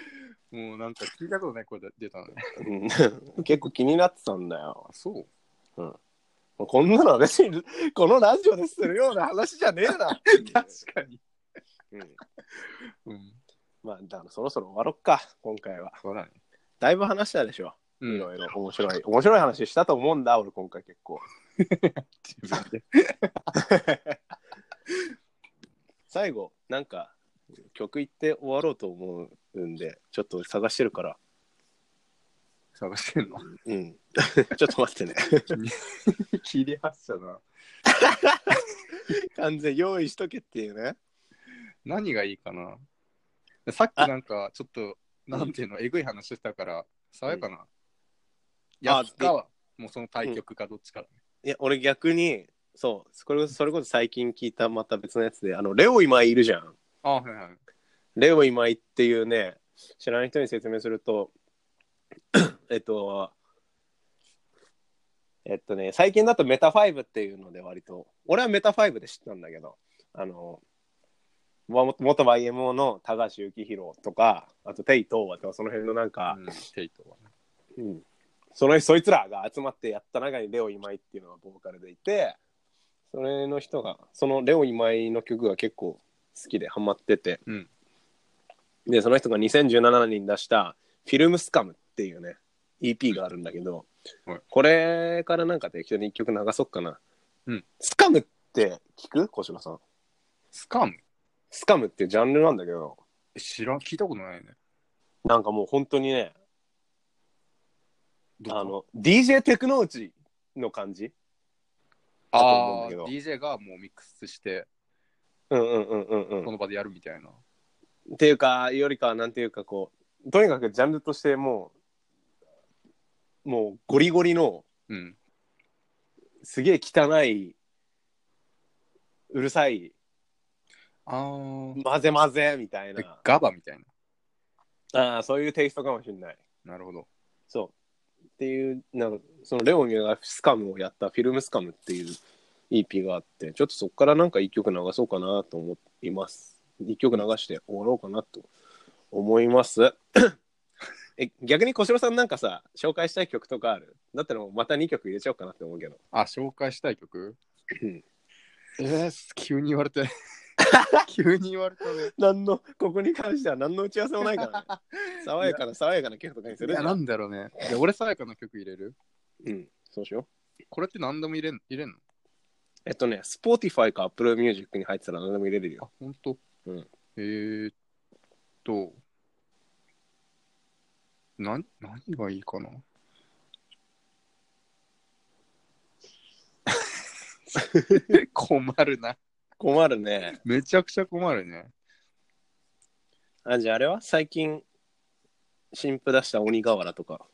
C: もうなんか聞いたことない声で出たね。
B: うん、結構気になってたんだよ。
C: あ、そう。
B: うん。こんなのは別にこのラジオでするような話じゃねえな。
C: 確かに。
B: うん。
C: うん。
B: まあだからそろそろ終わろっか今回は。
C: そうだね。
B: だいぶ話したでしょ。
C: うん、
B: いろいろ面白い面白い話したと思うんだ俺今回結構。
C: 自分で。
B: 最後なんか曲言って終わろうと思うんでちょっと探してるから。
C: 探してんの？
B: うん。ちょっと待ってね。
C: 切り発車な。
B: 完全用意しとけっていうね。
C: 何がいいかな。さっきなんかちょっとなんていうの、えぐい話したから爽やかな。うん、やつかはもうその対局かどっちかだね。
B: うん、いや俺逆にそうそれそれこそ最近聞いたまた別のやつであのレオ今井いるじゃん。
C: あ、はいはい。
B: レオ今井っていうね知らない人に説明するとえっとえっとね最近だとメタファイブっていうので割と俺はメタファイブで知ったんだけどあの元 ワイエムオー の高橋幸宏とかあとテイトーとかその辺のなんか、
C: うん、テイトーはね、
B: うん、そのそいつらが集まってやった中にレオ今井っていうのがボーカルでいてそれの人がそのレオ今井の曲が結構好きでハマってて、
C: うん、
B: でその人がにせんじゅうななねんに出したフィルムスカムっていうね イーピー があるんだけど、はい、これからなんか適当にいっきょく流そっかな、
C: うん、
B: スカムって聞く？小島さん。
C: スカム
B: スカムっていうジャンルなんだけど
C: 知らん、聞いたことないね。
B: なんかもう本当にねあの ディージェー テクノーチの感じ
C: だと思うんだけど、あー ディージェー がもうミックスして
B: うんうんうんうんうん
C: この場でやるみたいな
B: っていうかよりかなんていうかこうとにかくジャンルとしてもうもうゴリゴリの、
C: うん、
B: すげえ汚いうるさい
C: あ
B: 混ぜ混ぜみたいな
C: ガバみたい
B: なあそういうテイストかもしれない。
C: なるほど。
B: そうっていうなんかそのレオミがスカムをやったフィルムスカムっていう イーピー があってちょっとそこからなんか一曲流そうかなと思います。一曲流して終わろうかなと思いますえ逆に小城さんなんかさ紹介したい曲とかある？だったらもうまたにきょく入れちゃおうかなって思うけど。
C: あ、紹介したい曲えー、急に言われて急に言われたね。
B: 何のここに関しては何の打ち合わせもないからね爽やかな爽やかな曲とかにする。
C: いやなんだろうね。で俺爽やかな曲入れる？
B: うんそうしよ
C: う。これって何でも入れん入れんの？
B: えっとね Spotify か Apple Music に入ってたら何でも入れれるよ。
C: あ本当？
B: うん。
C: えーっとな何がいいかな困るな。
B: 困るね。
C: めちゃくちゃ困るね。
B: あじゃああれは最近新譜出した鬼瓦とか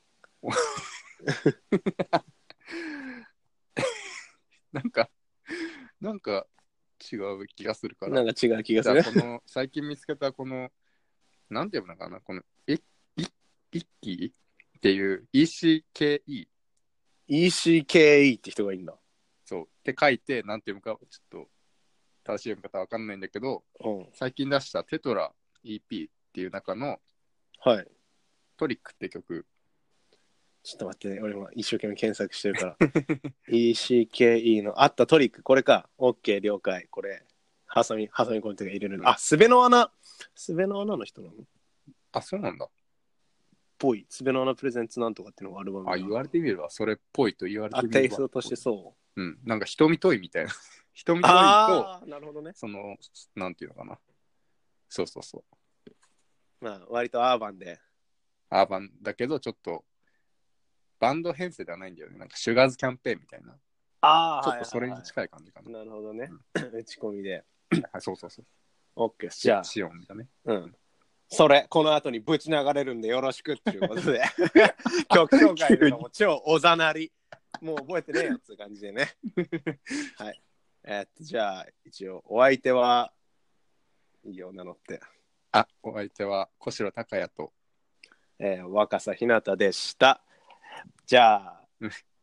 C: なんかなんか違う気がするから。
B: なんか違う気がする。
C: この最近見つけたこのなんていうのかなこのえいイッキーっていう イーシーケーイー
B: イーシーケーイー って人がいいんだ。
C: そうって書いてなんていうのかちょっと正しい読み方わかんないんだけど、
B: うん、
C: 最近出したテトラ イーピー っていう中の
B: はい
C: トリックって曲。
B: ちょっと待ってね俺も一生懸命検索してるからイーシーケーイー のあったトリックこれか OK 了解これハサミハサミコンテが入れるの、うん、あすべの穴すべの穴の人なの？
C: あそうなんだ
B: ぽいすべの穴プレゼンツなんとかっていうのがアルバム。
C: あ言われてみればそれっぽいと言われてみれば。
B: あテイストとしてそう
C: うんなんか瞳問いみたいな瞳問いと
B: あなるほどね
C: そのなんていうのかなそうそうそう
B: まあ割とアーバンで
C: アーバンだけどちょっとバンド編成ではないんだよねなんかシュガーズキャンペーンみたいな
B: あ
C: ちょっとそれに近い感じかな、
B: はいはいはい、なるほどね、うん、打ち込みで
C: はいそうそうそう
B: オッケーじゃあ
C: シオンだね
B: うんそれこの後にぶち流れるんでよろしくっていうことで曲紹介のも超おざなりもう覚えてねえよっていう感じでねはいえー、っとじゃあ一応お相手はいいよ名乗って
C: あお相手は小城孝也と、
B: えー、若狭ひなたでしたじゃあ